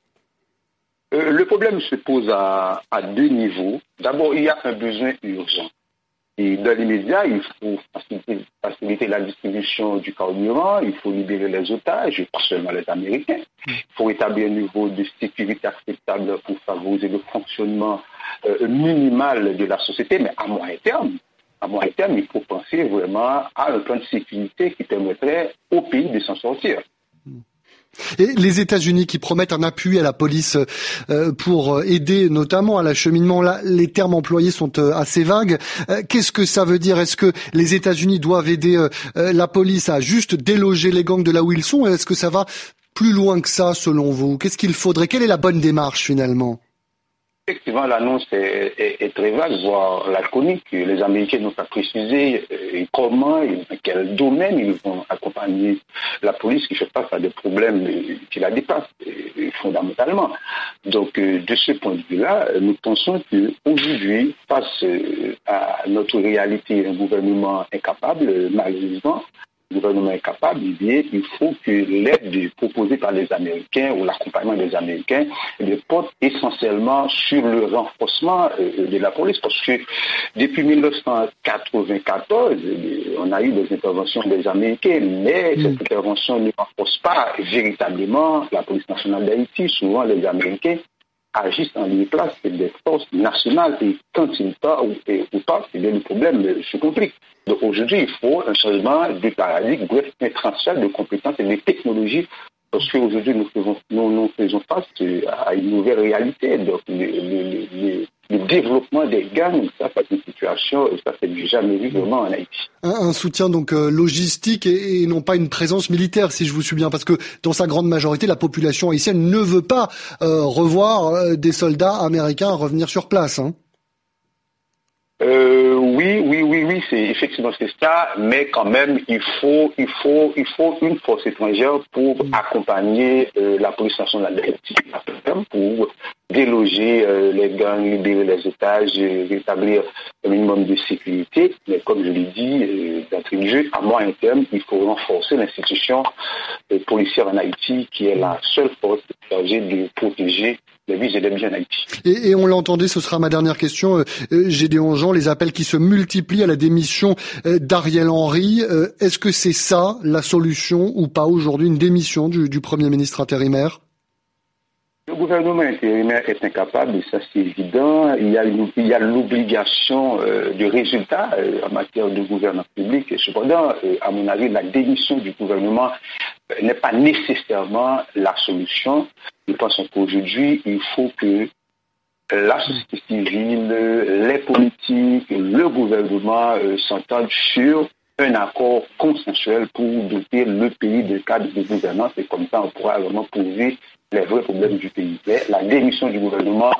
Le problème se pose à 2 niveaux. D'abord, il y a un besoin urgent. Et dans l'immédiat, il faut faciliter la distribution du carburant, il faut libérer les otages, pas seulement les Américains. Il faut établir un niveau de sécurité acceptable pour favoriser le fonctionnement minimal de la société, mais à moyen terme, il faut penser vraiment à un plan de sécurité qui permettrait au pays de s'en sortir. Et les États-Unis qui promettent un appui à la police pour aider notamment à l'acheminement, là, les termes employés sont assez vagues. Qu'est-ce que ça veut dire? Est-ce que les États-Unis doivent aider la police à juste déloger les gangs de là où ils sont? Est-ce que ça va plus loin que ça, selon vous? Qu'est-ce qu'il faudrait? Quelle est la bonne démarche, finalement? Effectivement, l'annonce est très vague, voire laconique. Les Américains n'ont pas précisé comment et dans quel domaine ils vont accompagner la police qui fait face à des problèmes qui la dépassent fondamentalement. Donc, de ce point de vue-là, nous pensons qu'aujourd'hui, face à notre réalité, un gouvernement incapable, malheureusement, gouvernement est capable, il faut que l'aide proposée par les Américains ou l'accompagnement des Américains porte essentiellement sur le renforcement de la police. Parce que depuis 1994, on a eu des interventions des Américains, mais cette intervention ne renforce pas véritablement la police nationale d'Haïti. Souvent, les Américains agissent en lieu place des forces nationales et quand ils partent ou pas, le problème se complique. Donc aujourd'hui, il faut un changement de paradigme, un transfert de compétences et de technologies parce qu'aujourd'hui, nous faisons face à une nouvelle réalité. Donc le développement des gangs, ça c'est une situation, ça c'est jamais vu vraiment en Haïti. Un soutien donc logistique et non pas une présence militaire, si je vous suis bien, parce que dans sa grande majorité, la population haïtienne ne veut pas revoir des soldats américains revenir sur place. Hein. Oui, c'est ça, mais quand même, il faut une force étrangère pour accompagner la police nationale d'Haïti, pour déloger les gangs, libérer les otages, rétablir un minimum de sécurité. Mais comme je l'ai dit, d'entrée de jeu, à moyen terme, il faut renforcer l'institution policière en Haïti, qui est la seule force chargée de protéger les vies et les biens en Haïti. Et on l'entendait, ce sera ma dernière question, Gédéon Jean, les appels qui se multiplient à la démission d'Ariel Henry. Est-ce que c'est ça la solution ou pas aujourd'hui, une démission du Premier ministre intérimaire? Le gouvernement intérimaire est incapable, et ça c'est évident. Il y a l'obligation de résultats en matière de gouvernance publique. Et cependant, à mon avis, la démission du gouvernement n'est pas nécessairement la solution. Nous pensons qu'aujourd'hui, il faut que la société civile, les politiques, le gouvernement s'entendent sur un accord consensuel pour doter le pays de cadre de gouvernance et comme ça on pourra vraiment poser les vrais problèmes du pays. Mais la démission du gouvernement,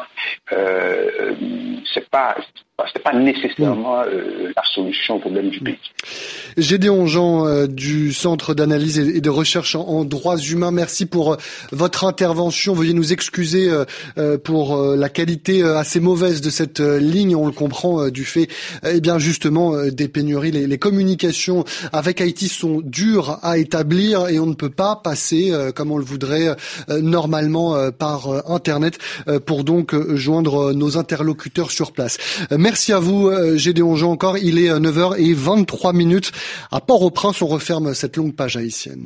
c'est pas nécessairement la solution au problème du pays. Gédéon Jean du Centre d'analyse et de recherche en droits humains, merci pour votre intervention. Veuillez nous excuser pour la qualité assez mauvaise de cette ligne. On le comprend du fait, justement, des pénuries. Les communications avec Haïti sont dures à établir et on ne peut pas passer comme on le voudrait normalement par Internet pour donc joindre nos interlocuteurs sur place. Merci à vous, Gédéon Jean, encore. Il est 9h23. À Port-au-Prince, on referme cette longue page haïtienne.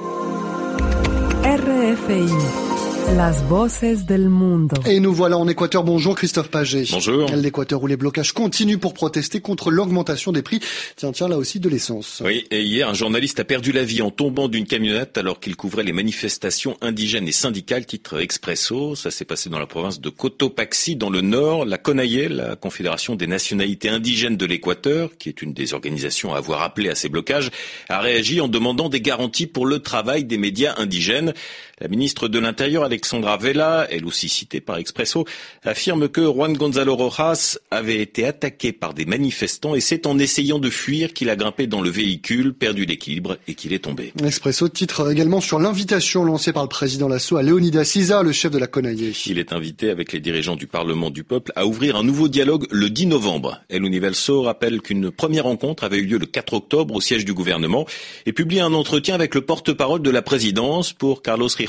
RFI, las voces del mundo. Et nous voilà en Équateur. Bonjour Christophe Pagé. Bonjour. L'Équateur où les blocages continuent pour protester contre l'augmentation des prix. Tiens, là aussi de l'essence. Oui, et hier, un journaliste a perdu la vie en tombant d'une camionnette alors qu'il couvrait les manifestations indigènes et syndicales, titre Expresso. Ça s'est passé dans la province de Cotopaxi, dans le nord. La CONAIE, la Confédération des nationalités indigènes de l'Équateur, qui est une des organisations à avoir appelé à ces blocages, a réagi en demandant des garanties pour le travail des médias indigènes. La ministre de l'Intérieur, Alexandra Vela, elle aussi citée par Expresso, affirme que Juan Gonzalo Rojas avait été attaqué par des manifestants et c'est en essayant de fuir qu'il a grimpé dans le véhicule, perdu l'équilibre et qu'il est tombé. Expresso titre également sur l'invitation lancée par le président Lasso à Leonidas Issa, le chef de la CONAIE. Il est invité avec les dirigeants du Parlement du Peuple à ouvrir un nouveau dialogue le 10 novembre. El Universo rappelle qu'une première rencontre avait eu lieu le 4 octobre au siège du gouvernement et publie un entretien avec le porte-parole de la présidence pour Carlos Rijos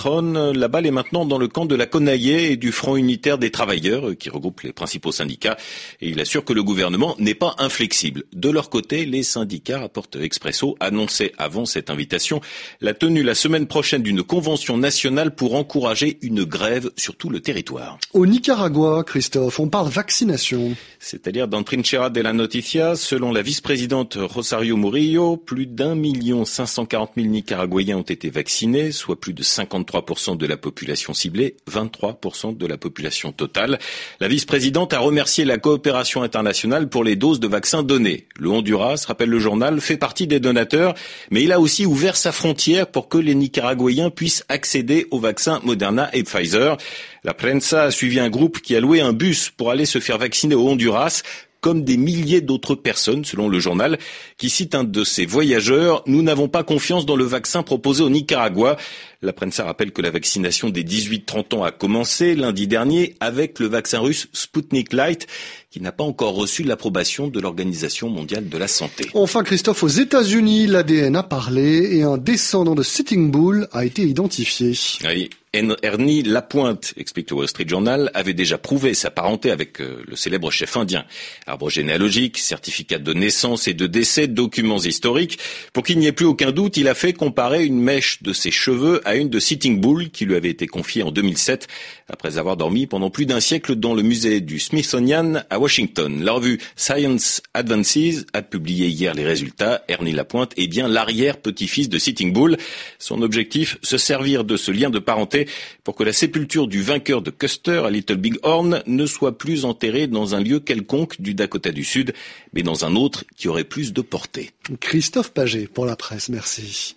Gijón. La balle est maintenant dans le camp de la CONAIE et du Front unitaire des travailleurs, qui regroupe les principaux syndicats. Et il assure que le gouvernement n'est pas inflexible. De leur côté, les syndicats, rapporte Expresso, annonçaient avant cette invitation la tenue la semaine prochaine d'une convention nationale pour encourager une grève sur tout le territoire. Au Nicaragua, Christophe, on parle vaccination. C'est-à-dire dans Trinchera de la Noticia, selon la vice-présidente Rosario Murillo, plus d'1 540 000 Nicaraguayens ont été vaccinés, soit plus de 53% de la population ciblée, 23% de la population totale. La vice-présidente a remercié la coopération internationale pour les doses de vaccins données. Le Honduras, rappelle le journal, fait partie des donateurs, mais il a aussi ouvert sa frontière pour que les Nicaraguayens puissent accéder aux vaccins Moderna et Pfizer. La prensa a suivi un groupe qui a loué un bus pour aller se faire vacciner au Honduras, comme des milliers d'autres personnes, selon le journal, qui cite un de ses voyageurs. « Nous n'avons pas confiance dans le vaccin proposé au Nicaragua ». La prensa rappelle que la vaccination des 18-30 ans a commencé lundi dernier avec le vaccin russe Sputnik Light, qui n'a pas encore reçu l'approbation de l'Organisation mondiale de la santé. Enfin, Christophe, aux États-Unis, l'ADN a parlé et un descendant de Sitting Bull a été identifié. Oui. Ernie Lapointe, explique le Wall Street Journal, avait déjà prouvé sa parenté avec le célèbre chef indien. Arbre généalogique, certificat de naissance et de décès, documents historiques. Pour qu'il n'y ait plus aucun doute, il a fait comparer une mèche de ses cheveux à une de Sitting Bull qui lui avait été confiée en 2007 après avoir dormi pendant plus d'un siècle dans le musée du Smithsonian à Washington. La revue Science Advances a publié hier les résultats. Ernie Lapointe est bien l'arrière-petit-fils de Sitting Bull. Son objectif, se servir de ce lien de parenté pour que la sépulture du vainqueur de Custer à Little Big Horn ne soit plus enterrée dans un lieu quelconque du Dakota du Sud, mais dans un autre qui aurait plus de portée. Christophe Paget pour la presse, merci.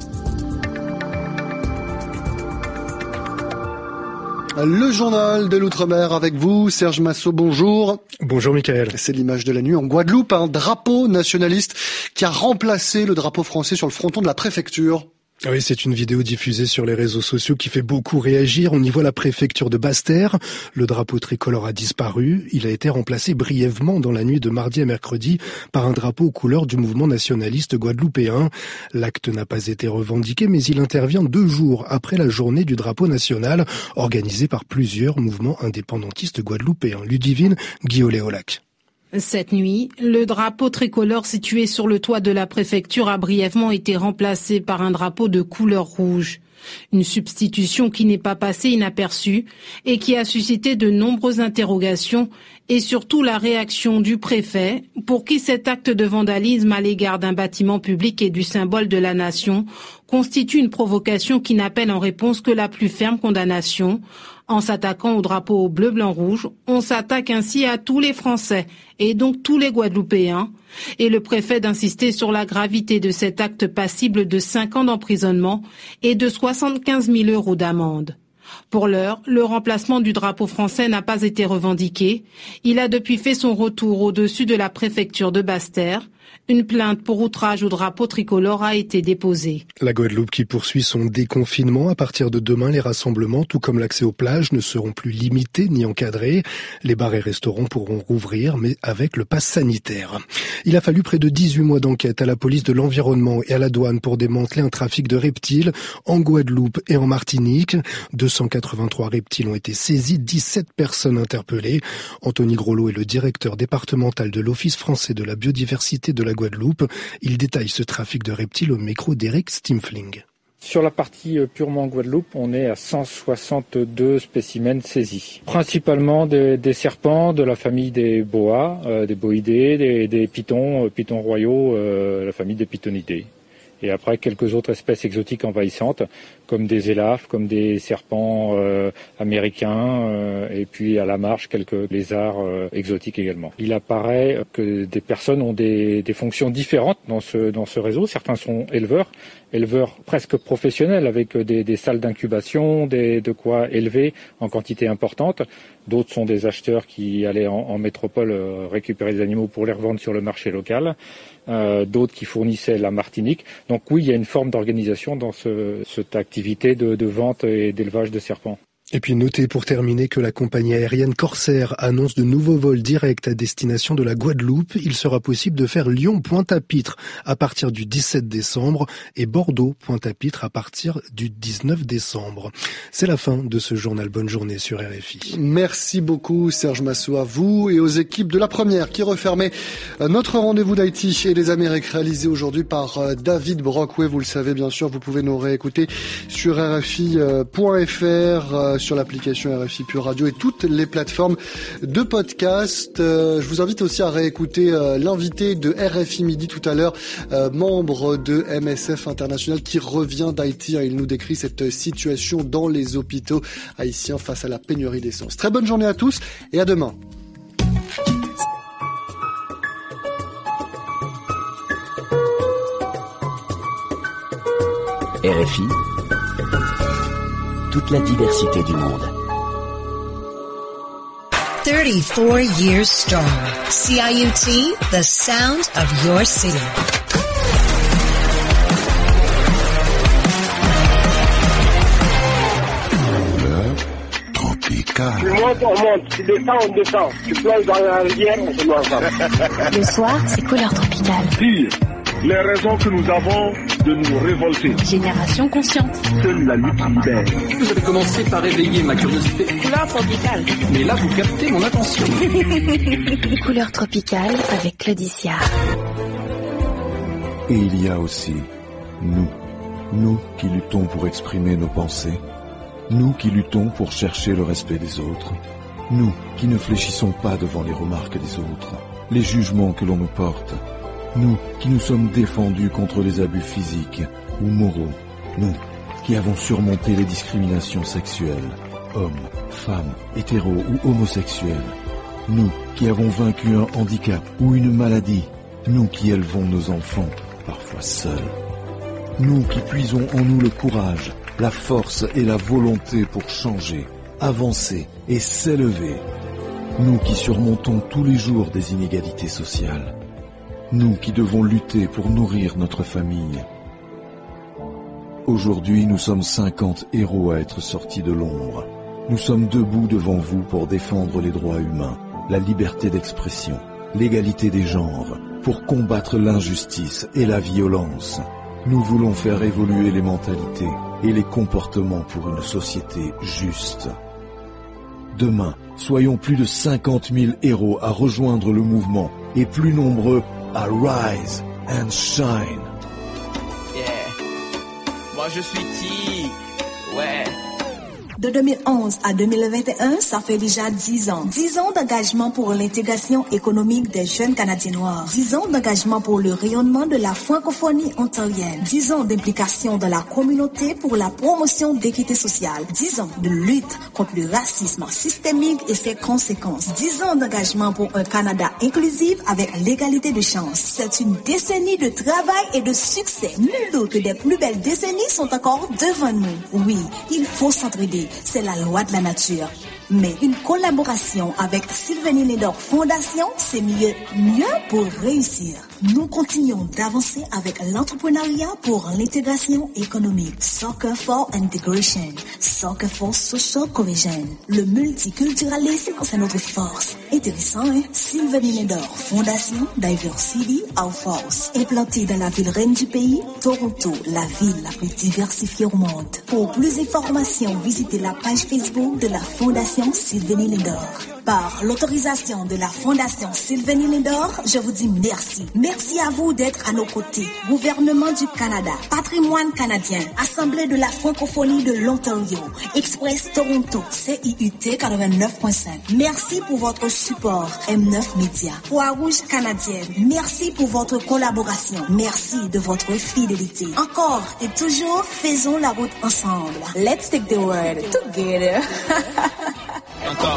Le journal de l'Outre-mer avec vous, Serge Massot, bonjour. Bonjour Mickaël. C'est l'image de la nuit en Guadeloupe, un drapeau nationaliste qui a remplacé le drapeau français sur le fronton de la préfecture. Oui, c'est une vidéo diffusée sur les réseaux sociaux qui fait beaucoup réagir. On y voit la préfecture de Basse-Terre. Le drapeau tricolore a disparu. Il a été remplacé brièvement dans la nuit de mardi à mercredi par un drapeau aux couleurs du mouvement nationaliste guadeloupéen. L'acte n'a pas été revendiqué, mais il intervient 2 jours après la journée du drapeau national, organisée par plusieurs mouvements indépendantistes guadeloupéens. Ludivine Guillaulet-Olac. Cette nuit, le drapeau tricolore situé sur le toit de la préfecture a brièvement été remplacé par un drapeau de couleur rouge. Une substitution qui n'est pas passée inaperçue et qui a suscité de nombreuses interrogations et surtout la réaction du préfet pour qui cet acte de vandalisme à l'égard d'un bâtiment public et du symbole de la nation constitue une provocation qui n'appelle en réponse que la plus ferme condamnation. En s'attaquant au drapeau bleu, blanc, rouge, on s'attaque ainsi à tous les Français et donc tous les Guadeloupéens. Et le préfet d'insister sur la gravité de cet acte passible de 5 ans d'emprisonnement et de 75 000 € d'amende. Pour l'heure, le remplacement du drapeau français n'a pas été revendiqué. Il a depuis fait son retour au-dessus de la préfecture de Basse-Terre. Une plainte pour outrage au drapeau tricolore a été déposée. La Guadeloupe qui poursuit son déconfinement. À partir de demain, les rassemblements, tout comme l'accès aux plages, ne seront plus limités ni encadrés. Les bars et restaurants pourront rouvrir, mais avec le pass sanitaire. Il a fallu près de 18 mois d'enquête à la police de l'environnement et à la douane pour démanteler un trafic de reptiles en Guadeloupe et en Martinique. 283 reptiles ont été saisis, 17 personnes interpellées. Anthony Grolot est le directeur départemental de l'Office français de la biodiversité de la Guadeloupe. Il détaille ce trafic de reptiles au micro d'Eric Stimfling. Sur la partie purement Guadeloupe, on est à 162 spécimens saisis. Principalement des serpents de la famille des boas, des boïdés, des pitons royaux, la famille des pitonidés. Et après, quelques autres espèces exotiques envahissantes, comme des élafes, comme des serpents américains, et puis à la marge, quelques lézards exotiques également. Il apparaît que des personnes ont des fonctions différentes dans ce réseau. Certains sont éleveurs presque professionnels, avec des salles d'incubation, de quoi élever en quantité importante. D'autres sont des acheteurs qui allaient en métropole récupérer des animaux pour les revendre sur le marché local. D'autres qui fournissaient la Martinique. Donc oui, il y a une forme d'organisation dans cette activité de vente et d'élevage de serpents. Et puis notez pour terminer que la compagnie aérienne Corsair annonce de nouveaux vols directs à destination de la Guadeloupe. Il sera possible de faire Lyon-Pointe-à-Pitre à partir du 17 décembre et Bordeaux-Pointe-à-Pitre à partir du 19 décembre. C'est la fin de ce journal. Bonne journée sur RFI. Merci beaucoup Serge Massot, à vous et aux équipes de La Première qui refermaient notre rendez-vous d'Haïti et des Amériques réalisé aujourd'hui par David Brockway. Vous le savez bien sûr, vous pouvez nous réécouter sur RFI.fr, sur l'application RFI Pure Radio et toutes les plateformes de podcast. Je vous invite aussi à réécouter l'invité de RFI Midi tout à l'heure, membre de MSF International qui revient d'Haïti. Il nous décrit cette situation dans les hôpitaux haïtiens face à la pénurie d'essence. Très bonne journée à tous et à demain. RFI, toute la diversité du monde. 34 years strong. CIUT, the sound of your city. Tu montes, on monte. Tu descends, on descend. Tu plonges dans la rivière, on se met ensemble. Le soir, c'est couleur tropicale. Pire, les raisons que nous avons de nous révolter. Génération consciente. Seule la lutte libère. Vous avez commencé par éveiller ma curiosité. Couleur tropicale. Mais là, vous captez mon attention. Couleur tropicale avec Claudicia. Et il y a aussi nous qui luttons pour exprimer nos pensées. Nous qui luttons pour chercher le respect des autres. Nous qui ne fléchissons pas devant les remarques des autres, les jugements que l'on nous porte. Nous qui nous sommes défendus contre les abus physiques ou moraux. Nous qui avons surmonté les discriminations sexuelles, hommes, femmes, hétéros ou homosexuels. Nous qui avons vaincu un handicap ou une maladie. Nous qui élevons nos enfants, parfois seuls. Nous qui puisons en nous le courage, la force et la volonté pour changer, avancer et s'élever. Nous qui surmontons tous les jours des inégalités sociales. Nous qui devons lutter pour nourrir notre famille. Aujourd'hui, nous sommes 50 héros à être sortis de l'ombre. Nous sommes debout devant vous pour défendre les droits humains, la liberté d'expression, l'égalité des genres, pour combattre l'injustice et la violence. Nous voulons faire évoluer les mentalités et les comportements pour une société juste. Demain, soyons plus de 50 000 héros à rejoindre le mouvement et plus nombreux à rise and shine. Yeah. Moi je suis T. Ouais. De 2011 à 2021, ça fait déjà 10 ans. 10 ans d'engagement pour l'intégration économique des jeunes Canadiens noirs. 10 ans d'engagement pour le rayonnement de la francophonie ontarienne. 10 ans d'implication dans la communauté pour la promotion d'équité sociale. 10 ans de lutte contre le racisme systémique et ses conséquences. 10 ans d'engagement pour un Canada inclusif avec l'égalité de chance. C'est une décennie de travail et de succès. Nul doute que des plus belles décennies sont encore devant nous. Oui, il faut s'entraider. C'est la loi de la nature. Mais une collaboration avec Sylvanie Nedor Fondation, c'est mieux pour réussir. Nous continuons d'avancer avec l'entrepreneuriat pour l'intégration économique. Soccer for Integration. Soccer for Social Cohesion. Le multiculturalisme, c'est notre force. Intéressant, hein? Sylvanie Nedor Fondation, Diversity of Force. Implantée dans la ville reine du pays, Toronto, la ville la plus diversifiée au monde. Pour plus d'informations, visitez la page Facebook de la Fondation Sylvanie Nedor. Par l'autorisation de la Fondation Sylvanie Nedor, je vous dis merci. Merci à vous d'être à nos côtés. Gouvernement du Canada, Patrimoine canadien, Assemblée de la francophonie de l'Ontario, Express Toronto, CIUT 89.5. Merci pour votre support, M9 Media. Croix-Rouge canadienne, merci pour votre collaboration. Merci de votre fidélité. Encore et toujours, faisons la route ensemble. Let's take the world together. Encore.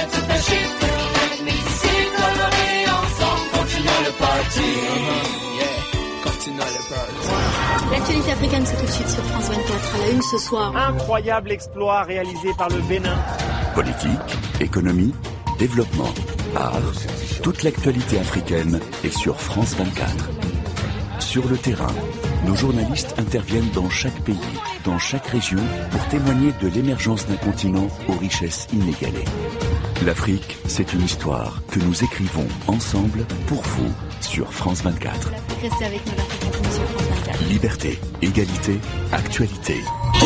L'actualité africaine, c'est tout de suite sur France 24 à la une ce soir. Incroyable exploit réalisé par le Bénin. Politique, économie, développement, art, toute l'actualité africaine est sur France 24. Sur le terrain, nos journalistes interviennent dans chaque pays dans chaque région pour témoigner de l'émergence d'un continent aux richesses inégalées. L'Afrique, c'est une histoire que nous écrivons ensemble pour vous sur France 24. Restez avec nous, l'Afrique sur France 24. Liberté, égalité, actualité.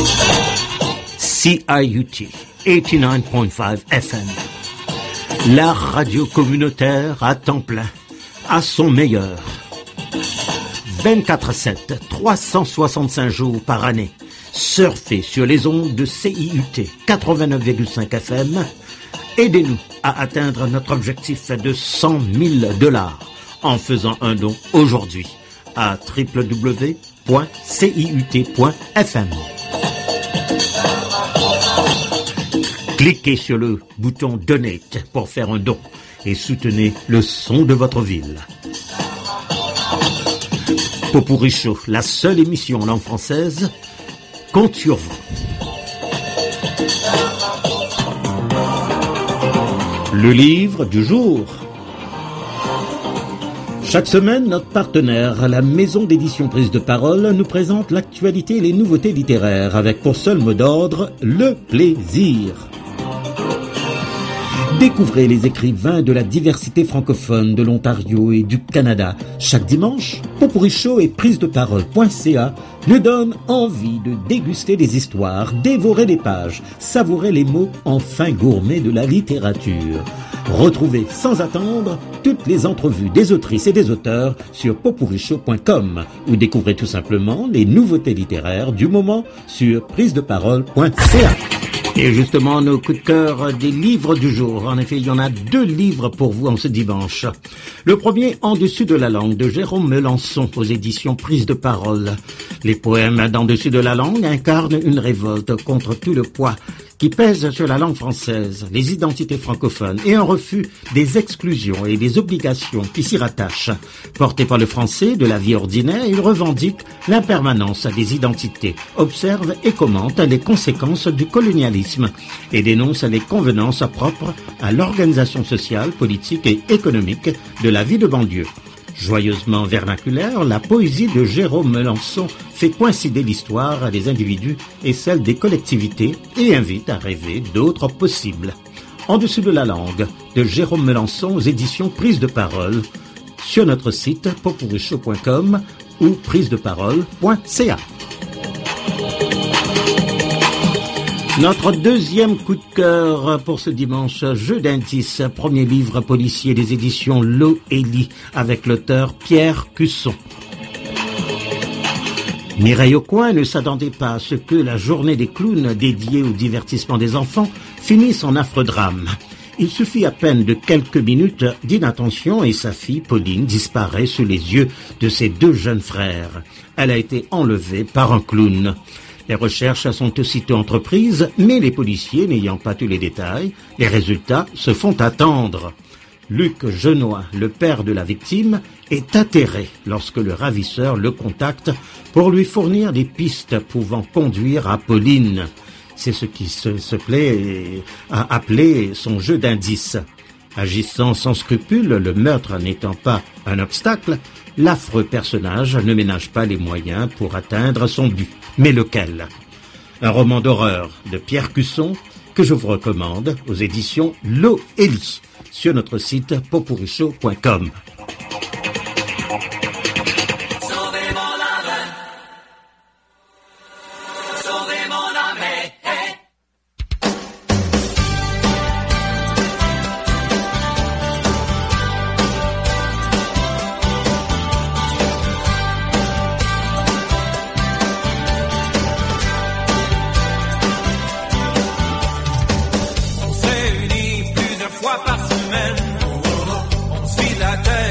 CIUT 89.5 FM. La radio communautaire à temps plein, à son meilleur. 24/7, 365 jours par année. Surfez sur les ondes de CIUT 89,5 FM. Aidez-nous à atteindre notre objectif de 100 000 $ en faisant un don aujourd'hui à www.ciut.fm. Cliquez sur le bouton Donate pour faire un don et soutenez le son de votre ville. Popuricho, la seule émission en langue française, compte sur vous. Le livre du jour. Chaque semaine, notre partenaire, la maison d'édition Prise de Parole, nous présente l'actualité et les nouveautés littéraires avec pour seul mot d'ordre le plaisir. Découvrez les écrivains de la diversité francophone de l'Ontario et du Canada. Chaque dimanche, Popuricho et prisedeparole.ca nous donnent envie de déguster des histoires, dévorer des pages, savourer les mots en fin gourmet de la littérature. Retrouvez sans attendre toutes les entrevues des autrices et des auteurs sur popuricho.com ou découvrez tout simplement les nouveautés littéraires du moment sur prisedeparole.ca. Et justement, nos coups de cœur des livres du jour. En effet, il y en a 2 livres pour vous en ce dimanche. Le premier, En dessus de la langue, de Jérôme Melançon, aux éditions Prise de Parole. Les poèmes d'En dessus de la langue incarnent une révolte contre tout le poids qui pèse sur la langue française, les identités francophones et un refus des exclusions et des obligations qui s'y rattachent. Porté par le français de la vie ordinaire, il revendique l'impermanence des identités, observe et commente les conséquences du colonialisme et dénonce les convenances propres à l'organisation sociale, politique et économique de la vie de banlieue. Joyeusement vernaculaire, la poésie de Jérôme Melançon fait coïncider l'histoire des individus et celle des collectivités et invite à rêver d'autres possibles. En dessous de la langue, de Jérôme Melançon aux éditions Prise de Parole, sur notre site popuricho.com ou prisedeparole.ca. Notre deuxième coup de cœur pour ce dimanche, Jeu d'indices, premier livre policier des éditions Loélie avec l'auteur Pierre Cusson. Mireille Aucoin ne s'attendait pas à ce que la journée des clowns dédiée au divertissement des enfants finisse en affreux drame. Il suffit à peine de quelques minutes d'inattention et sa fille Pauline disparaît sous les yeux de ses 2 jeunes frères. Elle a été enlevée par un clown. Les recherches sont aussitôt entreprises, mais les policiers n'ayant pas tous les détails, les résultats se font attendre. Luc Genois, le père de la victime, est atterré lorsque le ravisseur le contacte pour lui fournir des pistes pouvant conduire à Pauline. C'est ce qui se plaît à appeler son jeu d'indices. Agissant sans scrupule, le meurtre n'étant pas un obstacle, l'affreux personnage ne ménage pas les moyens pour atteindre son but. Mais lequel? Un roman d'horreur de Pierre Cusson que je vous recommande aux éditions Loélie sur notre site popuricho.com. On se réunit plusieurs fois par semaine. On suit la terre.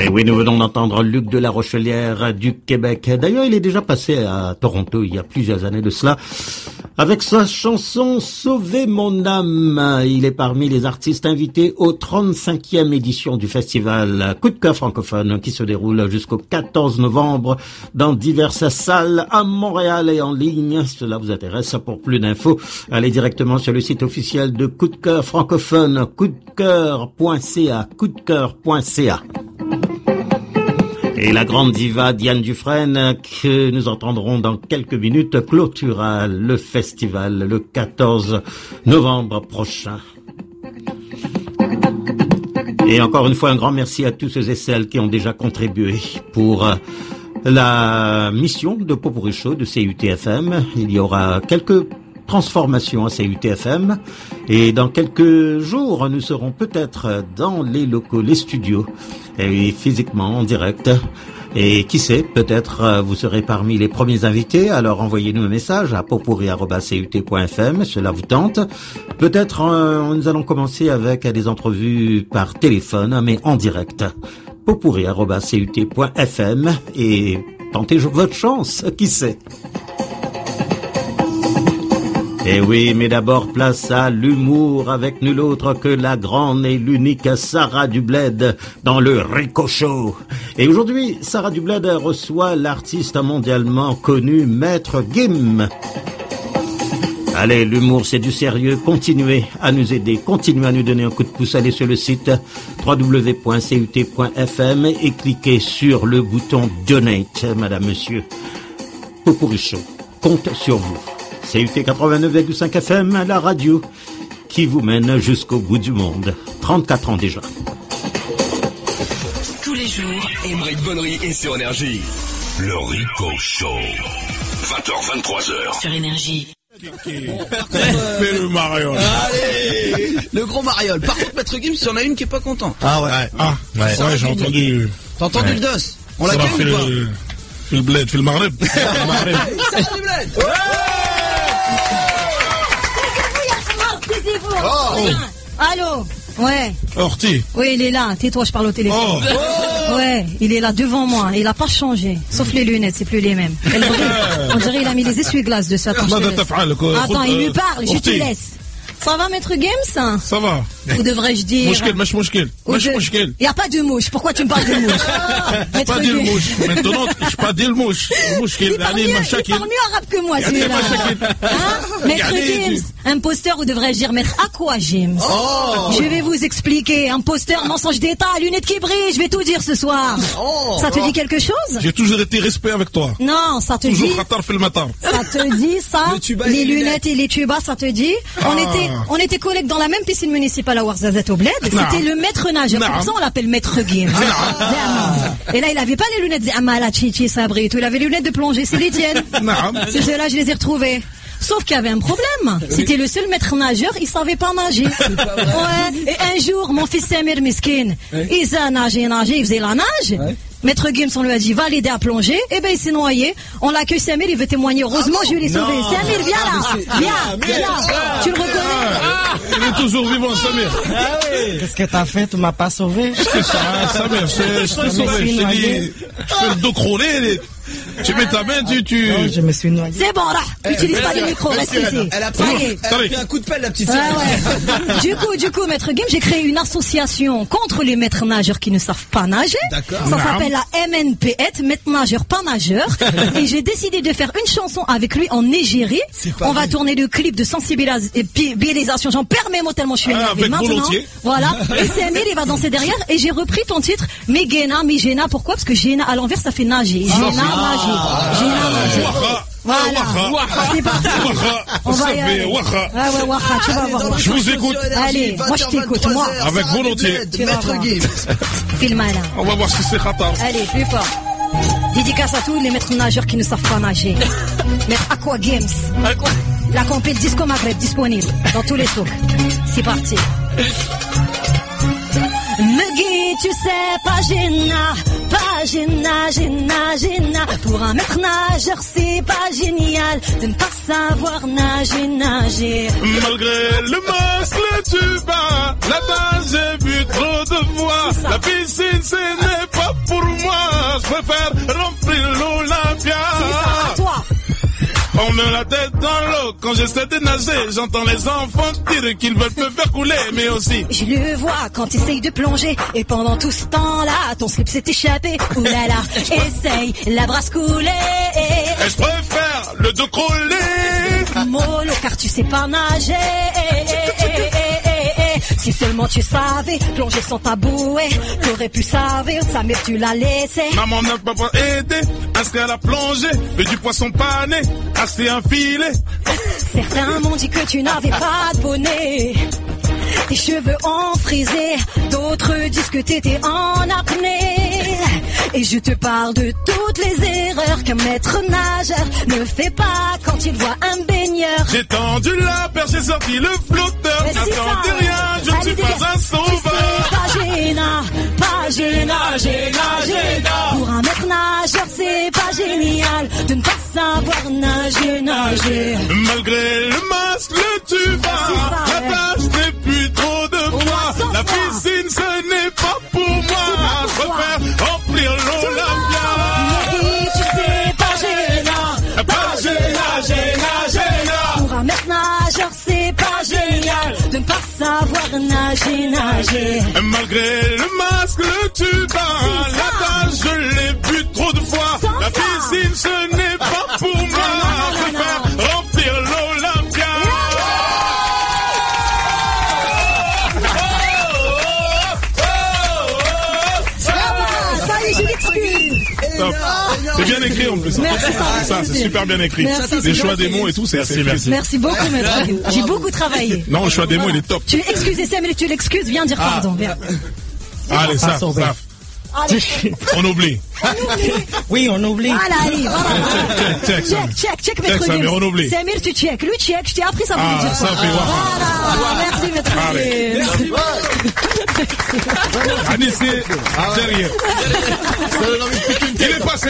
Et oui, nous venons d'entendre Luc de la Rochelière du Québec. D'ailleurs, il est déjà passé à Toronto il y a plusieurs années de cela avec sa chanson Sauver mon âme. Il est parmi les artistes invités aux 35e édition du festival Coup de cœur francophone qui se déroule jusqu'au 14 novembre dans diverses salles à Montréal et en ligne. Cela vous intéresse? Pour plus d'infos, allez directement sur le site officiel de Coup de cœur francophone, coupdecoeur.ca, coupdecoeur.ca. Et la grande diva Diane Dufresne, que nous entendrons dans quelques minutes, clôturera le festival le 14 novembre prochain. Et encore une fois, un grand merci à tous ceux et celles qui ont déjà contribué pour la mission de Pot-Pourri Show de CUTFM. Il y aura quelques transformation à CUTFM et dans quelques jours nous serons peut-être dans les locaux, les studios et physiquement en direct et qui sait, peut-être vous serez parmi les premiers invités, alors envoyez-nous un message à potpourri@cut.fm, cela vous tente. Peut-être nous allons commencer avec des entrevues par téléphone mais en direct. potpourri@cut.fm et tentez votre chance, qui sait. Eh oui, mais d'abord place à l'humour avec nul autre que la grande et l'unique Sarah Dubled dans le Rico Show. Et aujourd'hui, Sarah Dubled reçoit l'artiste mondialement connu Maître Gims. Allez, l'humour c'est du sérieux, continuez à nous aider, continuez à nous donner un coup de pouce, allez sur le site www.cut.fm et cliquez sur le bouton Donate, madame, monsieur. Pot-Pourri Show compte sur vous. CUT 89,5 FM, la radio qui vous mène jusqu'au bout du monde. 34 ans déjà. Tous les jours, Émeric Bonnery est sur Énergie. Le Rico Show. 20h, 23h. Sur Énergie. Mais le mariole. Allez, le gros mariole. Par contre, Maître Gims, il y en a une qui est pas content. Ah ouais. Ouais, j'ai entendu. T'as entendu le dos? On l'accueille ou pas? Fais le bled, fais le Maghreb. Ça va du bled. Oh. Allô? Ouais. Horty. Oui, il est là. Tais-toi, je parle au téléphone. Oh. Ouais, il est là devant moi. Il a pas changé. Sauf les lunettes, c'est plus les mêmes. On dirait il a mis les essuie-glaces dessus. Attends, il lui parle, je te laisse. Ça va, Maître Gims? Ça va. Ou devrais-je dire... Mouchkel. Il n'y a pas de mouche. Pourquoi tu me parles de mouche? Je pas dire mouche. Maintenant, je pas dire mouche. Il parle mieux arabe que moi, celui-là. Maître Gims, imposteur, ou devrais-je dire Maître Aqua Gims? Je vais vous expliquer. Imposteur, mensonge d'État, lunettes qui brillent. Je vais tout dire ce soir. Ça te dit quelque chose? J'ai toujours été respect avec toi. Non, ça te dit... Toujours khatar fil matar. Ça te dit ça? Les lunettes et les tubas, ça te dit? On était collègues dans la même piscine municipale à Ouarzazate au Bled. C'était le maître nageur. C'est pour ça on l'appelle Maître Gims. Et là, il avait pas les lunettes Amala, Chichi, Sabri et tout. Il avait les lunettes de plongée. C'est les tiennes. C'est ceux-là, je les ai retrouvés. Sauf qu'il y avait un problème. C'était le seul maître nageur, il savait pas nager. Ouais. Et un jour, mon fils Samir Miskin, il s'est nagé, il faisait la nage. Maître Gims, on lui a dit, va l'aider à plonger. Eh ben, il s'est noyé. On l'accueille, Samir, il veut témoigner. Heureusement, je l'ai sauvé. Samir, viens là. Viens là. Tu le reconnais? Il est toujours vivant, Samir. Ah oui. Qu'est-ce que t'as fait? Tu m'as pas sauvé? Samir, je t'ai sauvé. Je t'ai dit, je fais le dos crôlé. Tu mets ta main, tu... Non, je me suis noyé. C'est bon, là. Utilise pas les micros, reste ici. Elle a pris un coup de pelle, la petite sœur. Ouais. Du coup, Maître Gims, j'ai créé une association contre les maîtres nageurs qui ne savent pas nager. D'accord. Ça s'appelle la MNPET, maître nageur pas nageur. Et j'ai décidé de faire une chanson avec lui en Nigérie. On va tourner le clip de sensibilisation. J'en perds mes mots tellement je suis énervée. Maintenant, voilà. Et Samir, il va danser derrière. Et j'ai repris ton titre, Megena, Mijena. Pourquoi? Parce que Géna, à l'envers, ça fait nager. Géna, nager. Voilà. C'est parti. On va y aller. Tu vas voir. Je vous écoute. Allez, moi je t'écoute, moi. Avec volontiers. Maître Gims. Filme là. On va voir si c'est khatar. Allez, plus fort. Dédicace à tous les maîtres nageurs qui ne savent pas nager. Maître Aqua Gims. La compète Disco Maghreb disponible dans tous les souks. C'est parti. Megui, tu sais, pas gêna. Pour un maître nageur, c'est pas génial de ne pas savoir nager. Malgré le muscle du bas, la base, j'ai bu trop de voix. La piscine, ce n'est pas même la tête dans l'eau. Quand j'essaie de nager, j'entends les enfants dire qu'ils veulent me faire couler, mais aussi. Je le vois quand t'essayes de plonger. Et pendant tout ce temps-là, ton slip s'est échappé. Oulala, essaye, la brasse couler. Et je préfère le dos crawler. Mollo, car tu sais pas nager. Si seulement tu savais plonger sans tabouet, t'aurais pu savoir ça, mais tu l'as laissé. Maman n'a pas aidé, inscrit à la plongée, mais du poisson pané, assez un filet. Certains m'ont dit que tu n'avais pas de bonnet, tes cheveux ont frisé, d'autres disent que t'étais en apnée. Et je te parle de toutes les erreurs qu'un maître nageur ne fait pas quand il voit un baigneur. J'ai tendu la perche, j'ai sorti le flotteur. N'attendez rien, je ne suis pas un sauveur. Pas gênant. Pour un maître nageur, c'est pas génial de ne pas savoir nager. Malgré le masque, le tuba, la plage n'est plus trop de fois. La piscine, ce n'est pas pour moi. Je préfère remplir l'Olympia. Mais tu sais, pas gênant. Pour un maître nageur, c'est pas génial de ne pas savoir nager. Malgré le masque, le tuba, la plage, je l'ai bu trop de fois. La piscine, ce n'est pas pour moi. Je préfère remplir l'Olympia. Ça y est, j'ai l'excuse. C'est bien écrit en plus. Merci, ça, c'est super bien écrit. Merci, les choix des mots et tout, c'est assez bien. Merci beaucoup, maître. J'ai beaucoup travaillé. Non, le choix des mots, il est top. Tu excuses, mais tu l'excuses, viens dire pardon. Viens. Allez, ça. On oublie. Oui, on oublie. Voilà, allez, voilà. Check, maître ça, mais on oublie. Samir, tu check. Lui, check. Je t'ai appris, ça veut dire ça quoi. fait Voilà. Merci, maître. Merci. Anissé, derrière. Il est passé.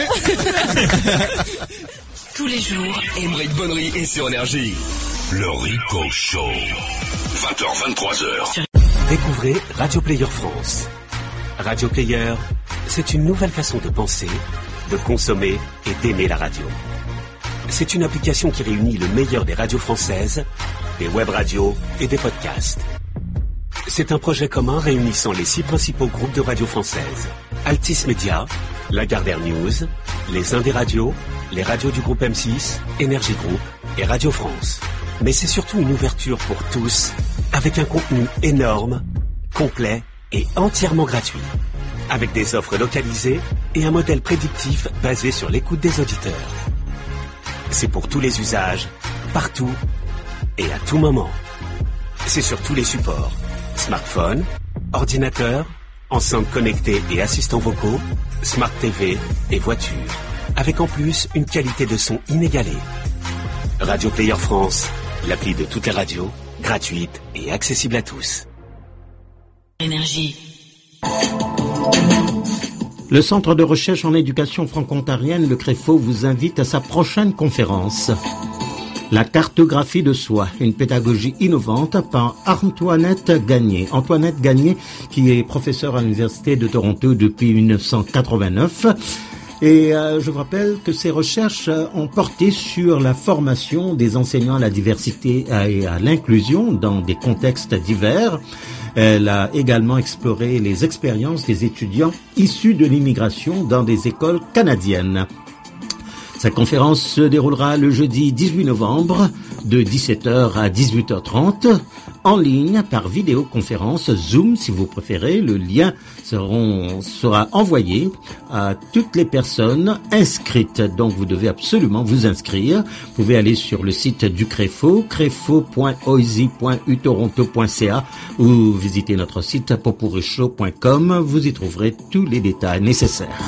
Tous les jours, Émeric Bonnery est sur Énergie. Le Rico Show. 20h, 23h. Découvrez Radio Player France. Radio Player, c'est une nouvelle façon de penser, de consommer et d'aimer la radio. C'est une application qui réunit le meilleur des radios françaises, des web radios et des podcasts. C'est un projet commun réunissant les 6 principaux groupes de radios françaises. Altis Média, Lagardère News, les Indés Radios, les radios du groupe M6, Énergie Group et Radio France. Mais c'est surtout une ouverture pour tous, avec un contenu énorme, complet et entièrement gratuit. Avec des offres localisées et un modèle prédictif basé sur l'écoute des auditeurs. C'est pour tous les usages, partout et à tout moment. C'est sur tous les supports. Smartphone, ordinateur, enceinte connectée et assistants vocaux, Smart TV et voiture. Avec en plus une qualité de son inégalée. Radio Player France, l'appli de toutes les radios, gratuite et accessible à tous. Énergie. Le Centre de recherche en éducation franco-ontarienne, le CREFO, vous invite à sa prochaine conférence. La cartographie de soi, une pédagogie innovante par Antoinette Gagné. Antoinette Gagné, qui est professeure à l'Université de Toronto depuis 1989. Et je vous rappelle que ces recherches ont porté sur la formation des enseignants à la diversité et à l'inclusion dans des contextes divers. Elle a également exploré les expériences des étudiants issus de l'immigration dans des écoles canadiennes. Sa conférence se déroulera le jeudi 18 novembre de 17h à 18h30 en ligne par vidéoconférence Zoom si vous préférez. Le lien sera envoyé à toutes les personnes inscrites. Donc vous devez absolument vous inscrire. Vous pouvez aller sur le site du CREFO, crefo.oisi.utoronto.ca ou visiter notre site popurichaud.com. Vous y trouverez tous les détails nécessaires.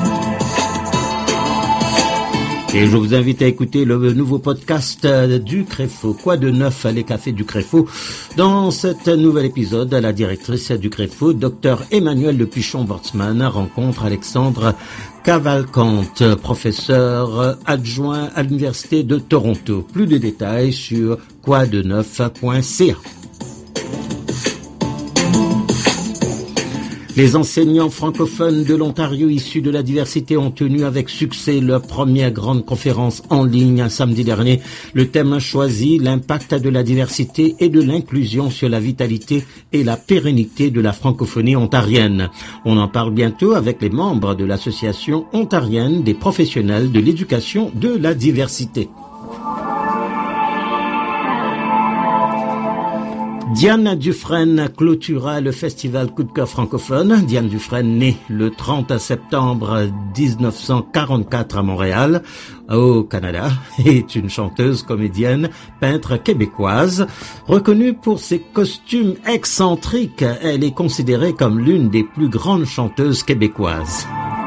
Et je vous invite à écouter le nouveau podcast du CREFO. Quoi de neuf, les cafés du CREFO? Dans cet nouvel épisode, la directrice du CREFO, Dr Emmanuel Le Pichon-Wortsman, rencontre Alexandre Cavalcante, professeur adjoint à l'Université de Toronto. Plus de détails sur quoideneuf.ca. Les enseignants francophones de l'Ontario issus de la diversité ont tenu avec succès leur première grande conférence en ligne samedi dernier. Le thème choisi, l'impact de la diversité et de l'inclusion sur la vitalité et la pérennité de la francophonie ontarienne. On en parle bientôt avec les membres de l'association ontarienne des professionnels de l'éducation de la diversité. Diane Dufresne clôtura le festival Coup de cœur francophone. Diane Dufresne, née le 30 septembre 1944 à Montréal, au Canada, est une chanteuse, comédienne, peintre québécoise. Reconnue pour ses costumes excentriques, elle est considérée comme l'une des plus grandes chanteuses québécoises.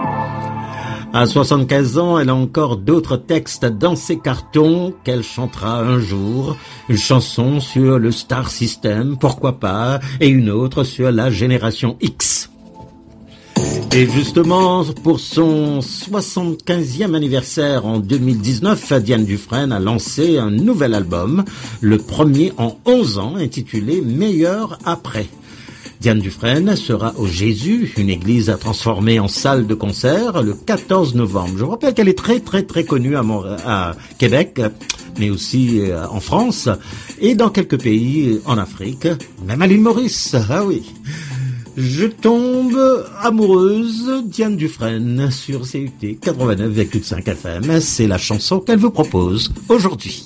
À 75 ans, elle a encore d'autres textes dans ses cartons qu'elle chantera un jour. Une chanson sur le Star System, pourquoi pas, et une autre sur la génération X. Et justement, pour son 75e anniversaire en 2019, Diane Dufresne a lancé un nouvel album, le premier en 11 ans, intitulé « Meilleur après ». Diane Dufresne sera au Jésus, une église transformée en salle de concert, le 14 novembre. Je vous rappelle qu'elle est très connue à Québec, mais aussi en France et dans quelques pays en Afrique, même à l'île Maurice. Ah oui. Je tombe amoureuse, Diane Dufresne sur CUT 89,5 FM. C'est la chanson qu'elle vous propose aujourd'hui.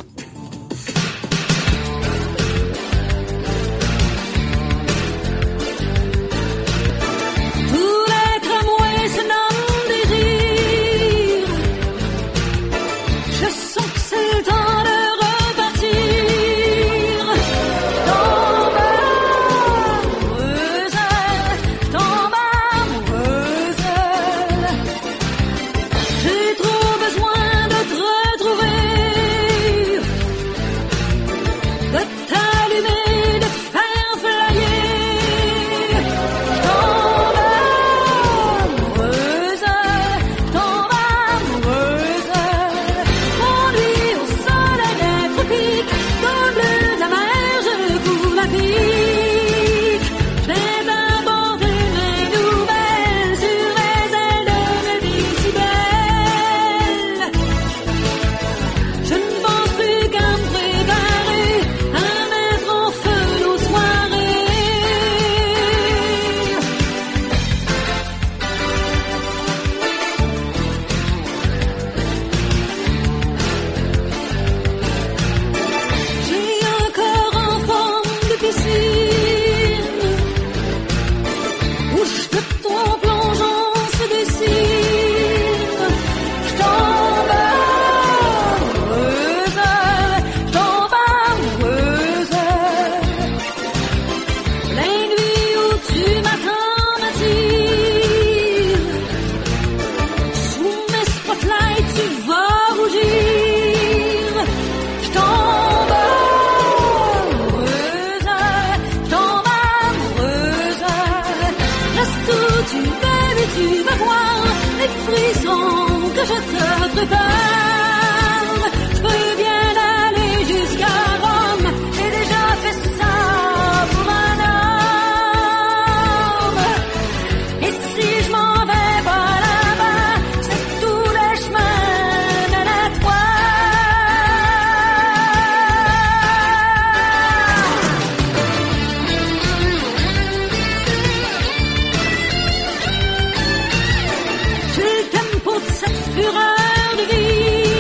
Je t'aime pour cette fureur de vie.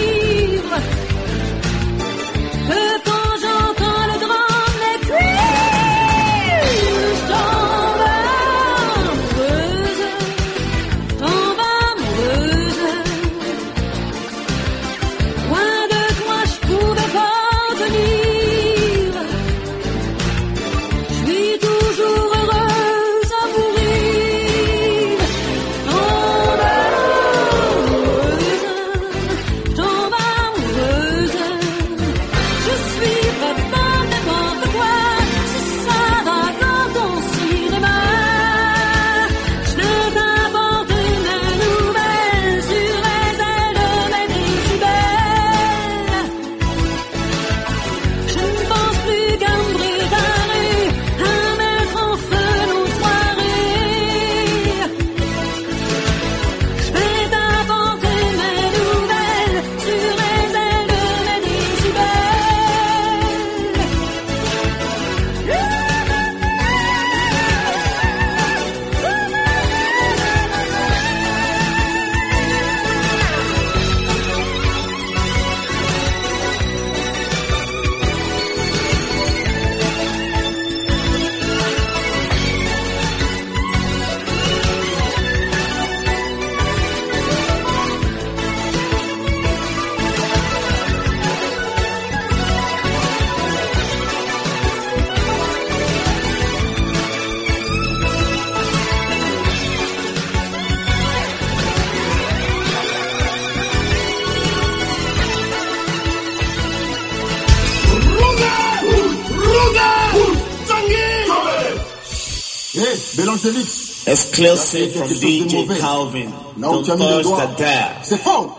Exclusive from DJ Calvin. Don't touch the dial. C'est faux.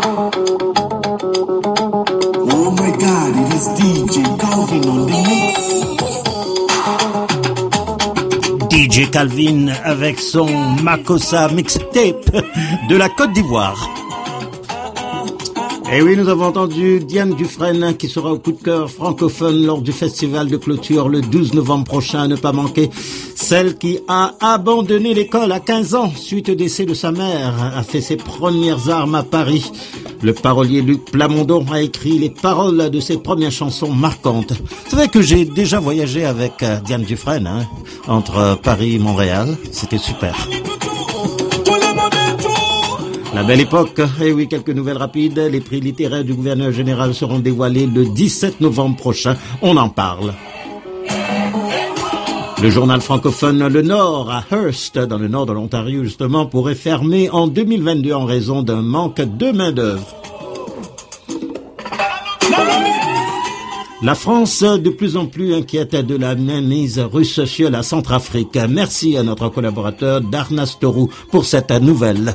Oh my God, it is DJ Calvin on the mix. DJ Calvin avec son Makossa mixtape de la Côte d'Ivoire. Et oui, nous avons entendu Diane Dufresne qui sera au coup de cœur francophone lors du festival de clôture le 12 novembre prochain. À ne pas manquer, celle qui a abandonné l'école à 15 ans suite au décès de sa mère, a fait ses premières armes à Paris. Le parolier Luc Plamondon a écrit les paroles de ses premières chansons marquantes. C'est vrai que j'ai déjà voyagé avec Diane Dufresne, entre Paris et Montréal. C'était super. La belle époque, et oui, quelques nouvelles rapides. Les prix littéraires du gouverneur général seront dévoilés le 17 novembre prochain. On en parle. Le journal francophone Le Nord à Hearst, dans le nord de l'Ontario justement, pourrait fermer en 2022 en raison d'un manque de main-d'œuvre. La France, de plus en plus inquiète de la mainmise russe sur la Centrafrique. Merci à notre collaborateur Darnas Torou pour cette nouvelle.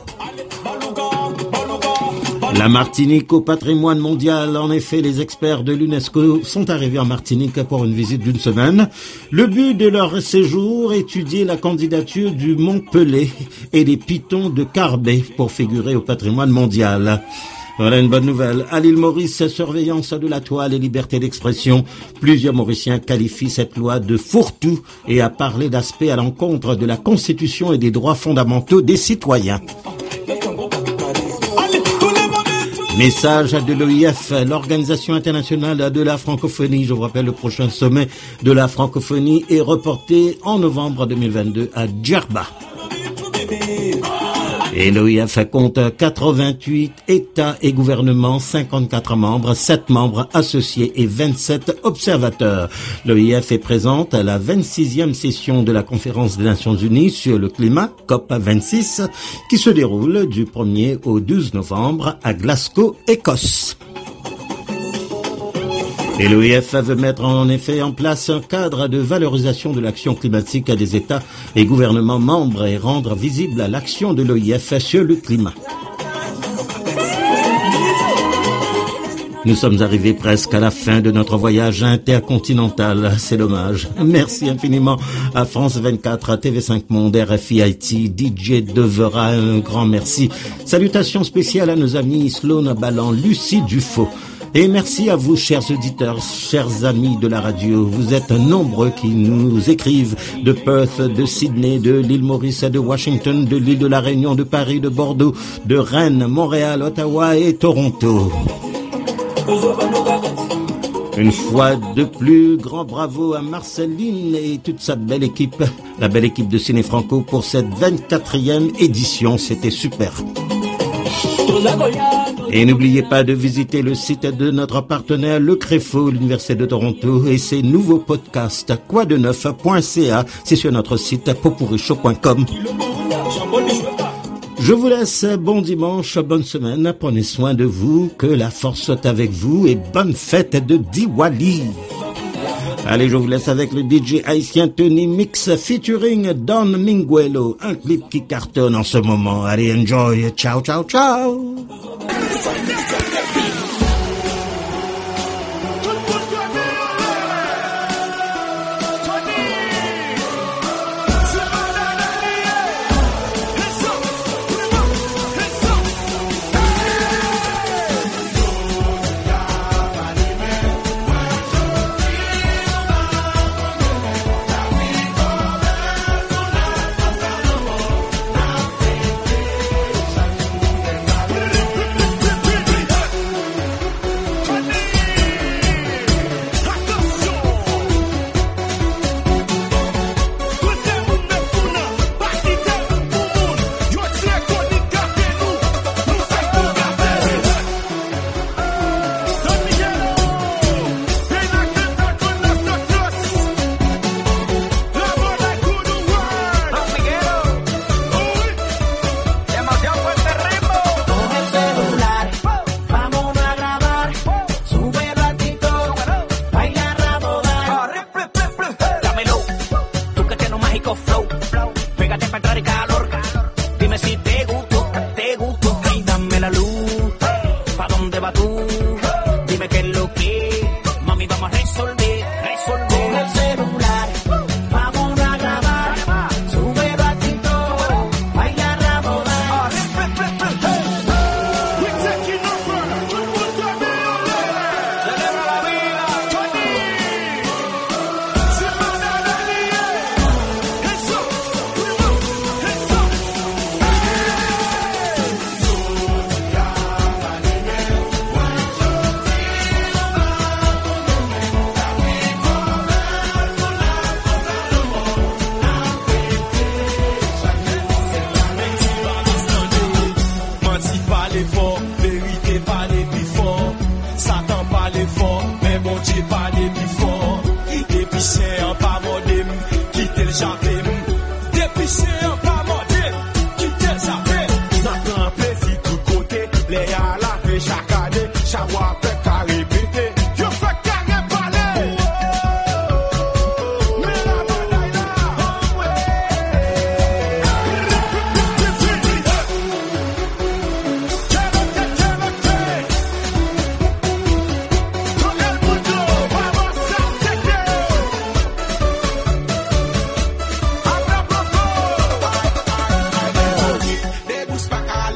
La Martinique au patrimoine mondial. En effet, les experts de l'UNESCO sont arrivés en Martinique pour une visite d'une semaine. Le but de leur séjour, étudier la candidature du Mont Pelé et des pitons de Carbet pour figurer au patrimoine mondial. Voilà une bonne nouvelle. À l'île Maurice, surveillance de la toile et liberté d'expression. Plusieurs Mauriciens qualifient cette loi de fourre-tout et a parlé d'aspects à l'encontre de la Constitution et des droits fondamentaux des citoyens. Message de l'OIF, l'Organisation internationale de la francophonie. Je vous rappelle, le prochain sommet de la francophonie est reporté en novembre 2022 à Djerba. Et l'OIF compte 88 États et gouvernements, 54 membres, 7 membres associés et 27 observateurs. L'OIF est présente à la 26e session de la Conférence des Nations Unies sur le climat, COP26, qui se déroule du 1er au 12 novembre à Glasgow, Écosse. Et l'OIF veut mettre en effet en place un cadre de valorisation de l'action climatique des États et gouvernements membres et rendre visible l'action de l'OIF sur le climat. Nous sommes arrivés presque à la fin de notre voyage intercontinental. C'est dommage. Merci infiniment à France 24, TV5 Monde, RFI Haïti, DJ Devera, un grand merci. Salutations spéciales à nos amis Sloan Ballan, Lucie Dufaux. Et merci à vous, chers auditeurs, chers amis de la radio. Vous êtes nombreux qui nous écrivent de Perth, de Sydney, de l'île Maurice, de Washington, de l'île de la Réunion, de Paris, de Bordeaux, de Rennes, Montréal, Ottawa et Toronto. Une fois de plus, grand bravo à Marceline et toute sa belle équipe, la belle équipe de Ciné Franco pour cette 24e édition. C'était super. Et n'oubliez pas de visiter le site de notre partenaire Le Créfo, l'Université de Toronto, et ses nouveaux podcasts quoideneuf.ca. C'est sur notre site popurichaud.com. Je vous laisse, bon dimanche, bonne semaine, prenez soin de vous, que la force soit avec vous et bonne fête de Diwali. Allez, je vous laisse avec le DJ haïtien Tony Mix featuring Don Minguelo, un clip qui cartonne en ce moment. Allez, enjoy, ciao, ciao, ciao.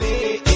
Hey,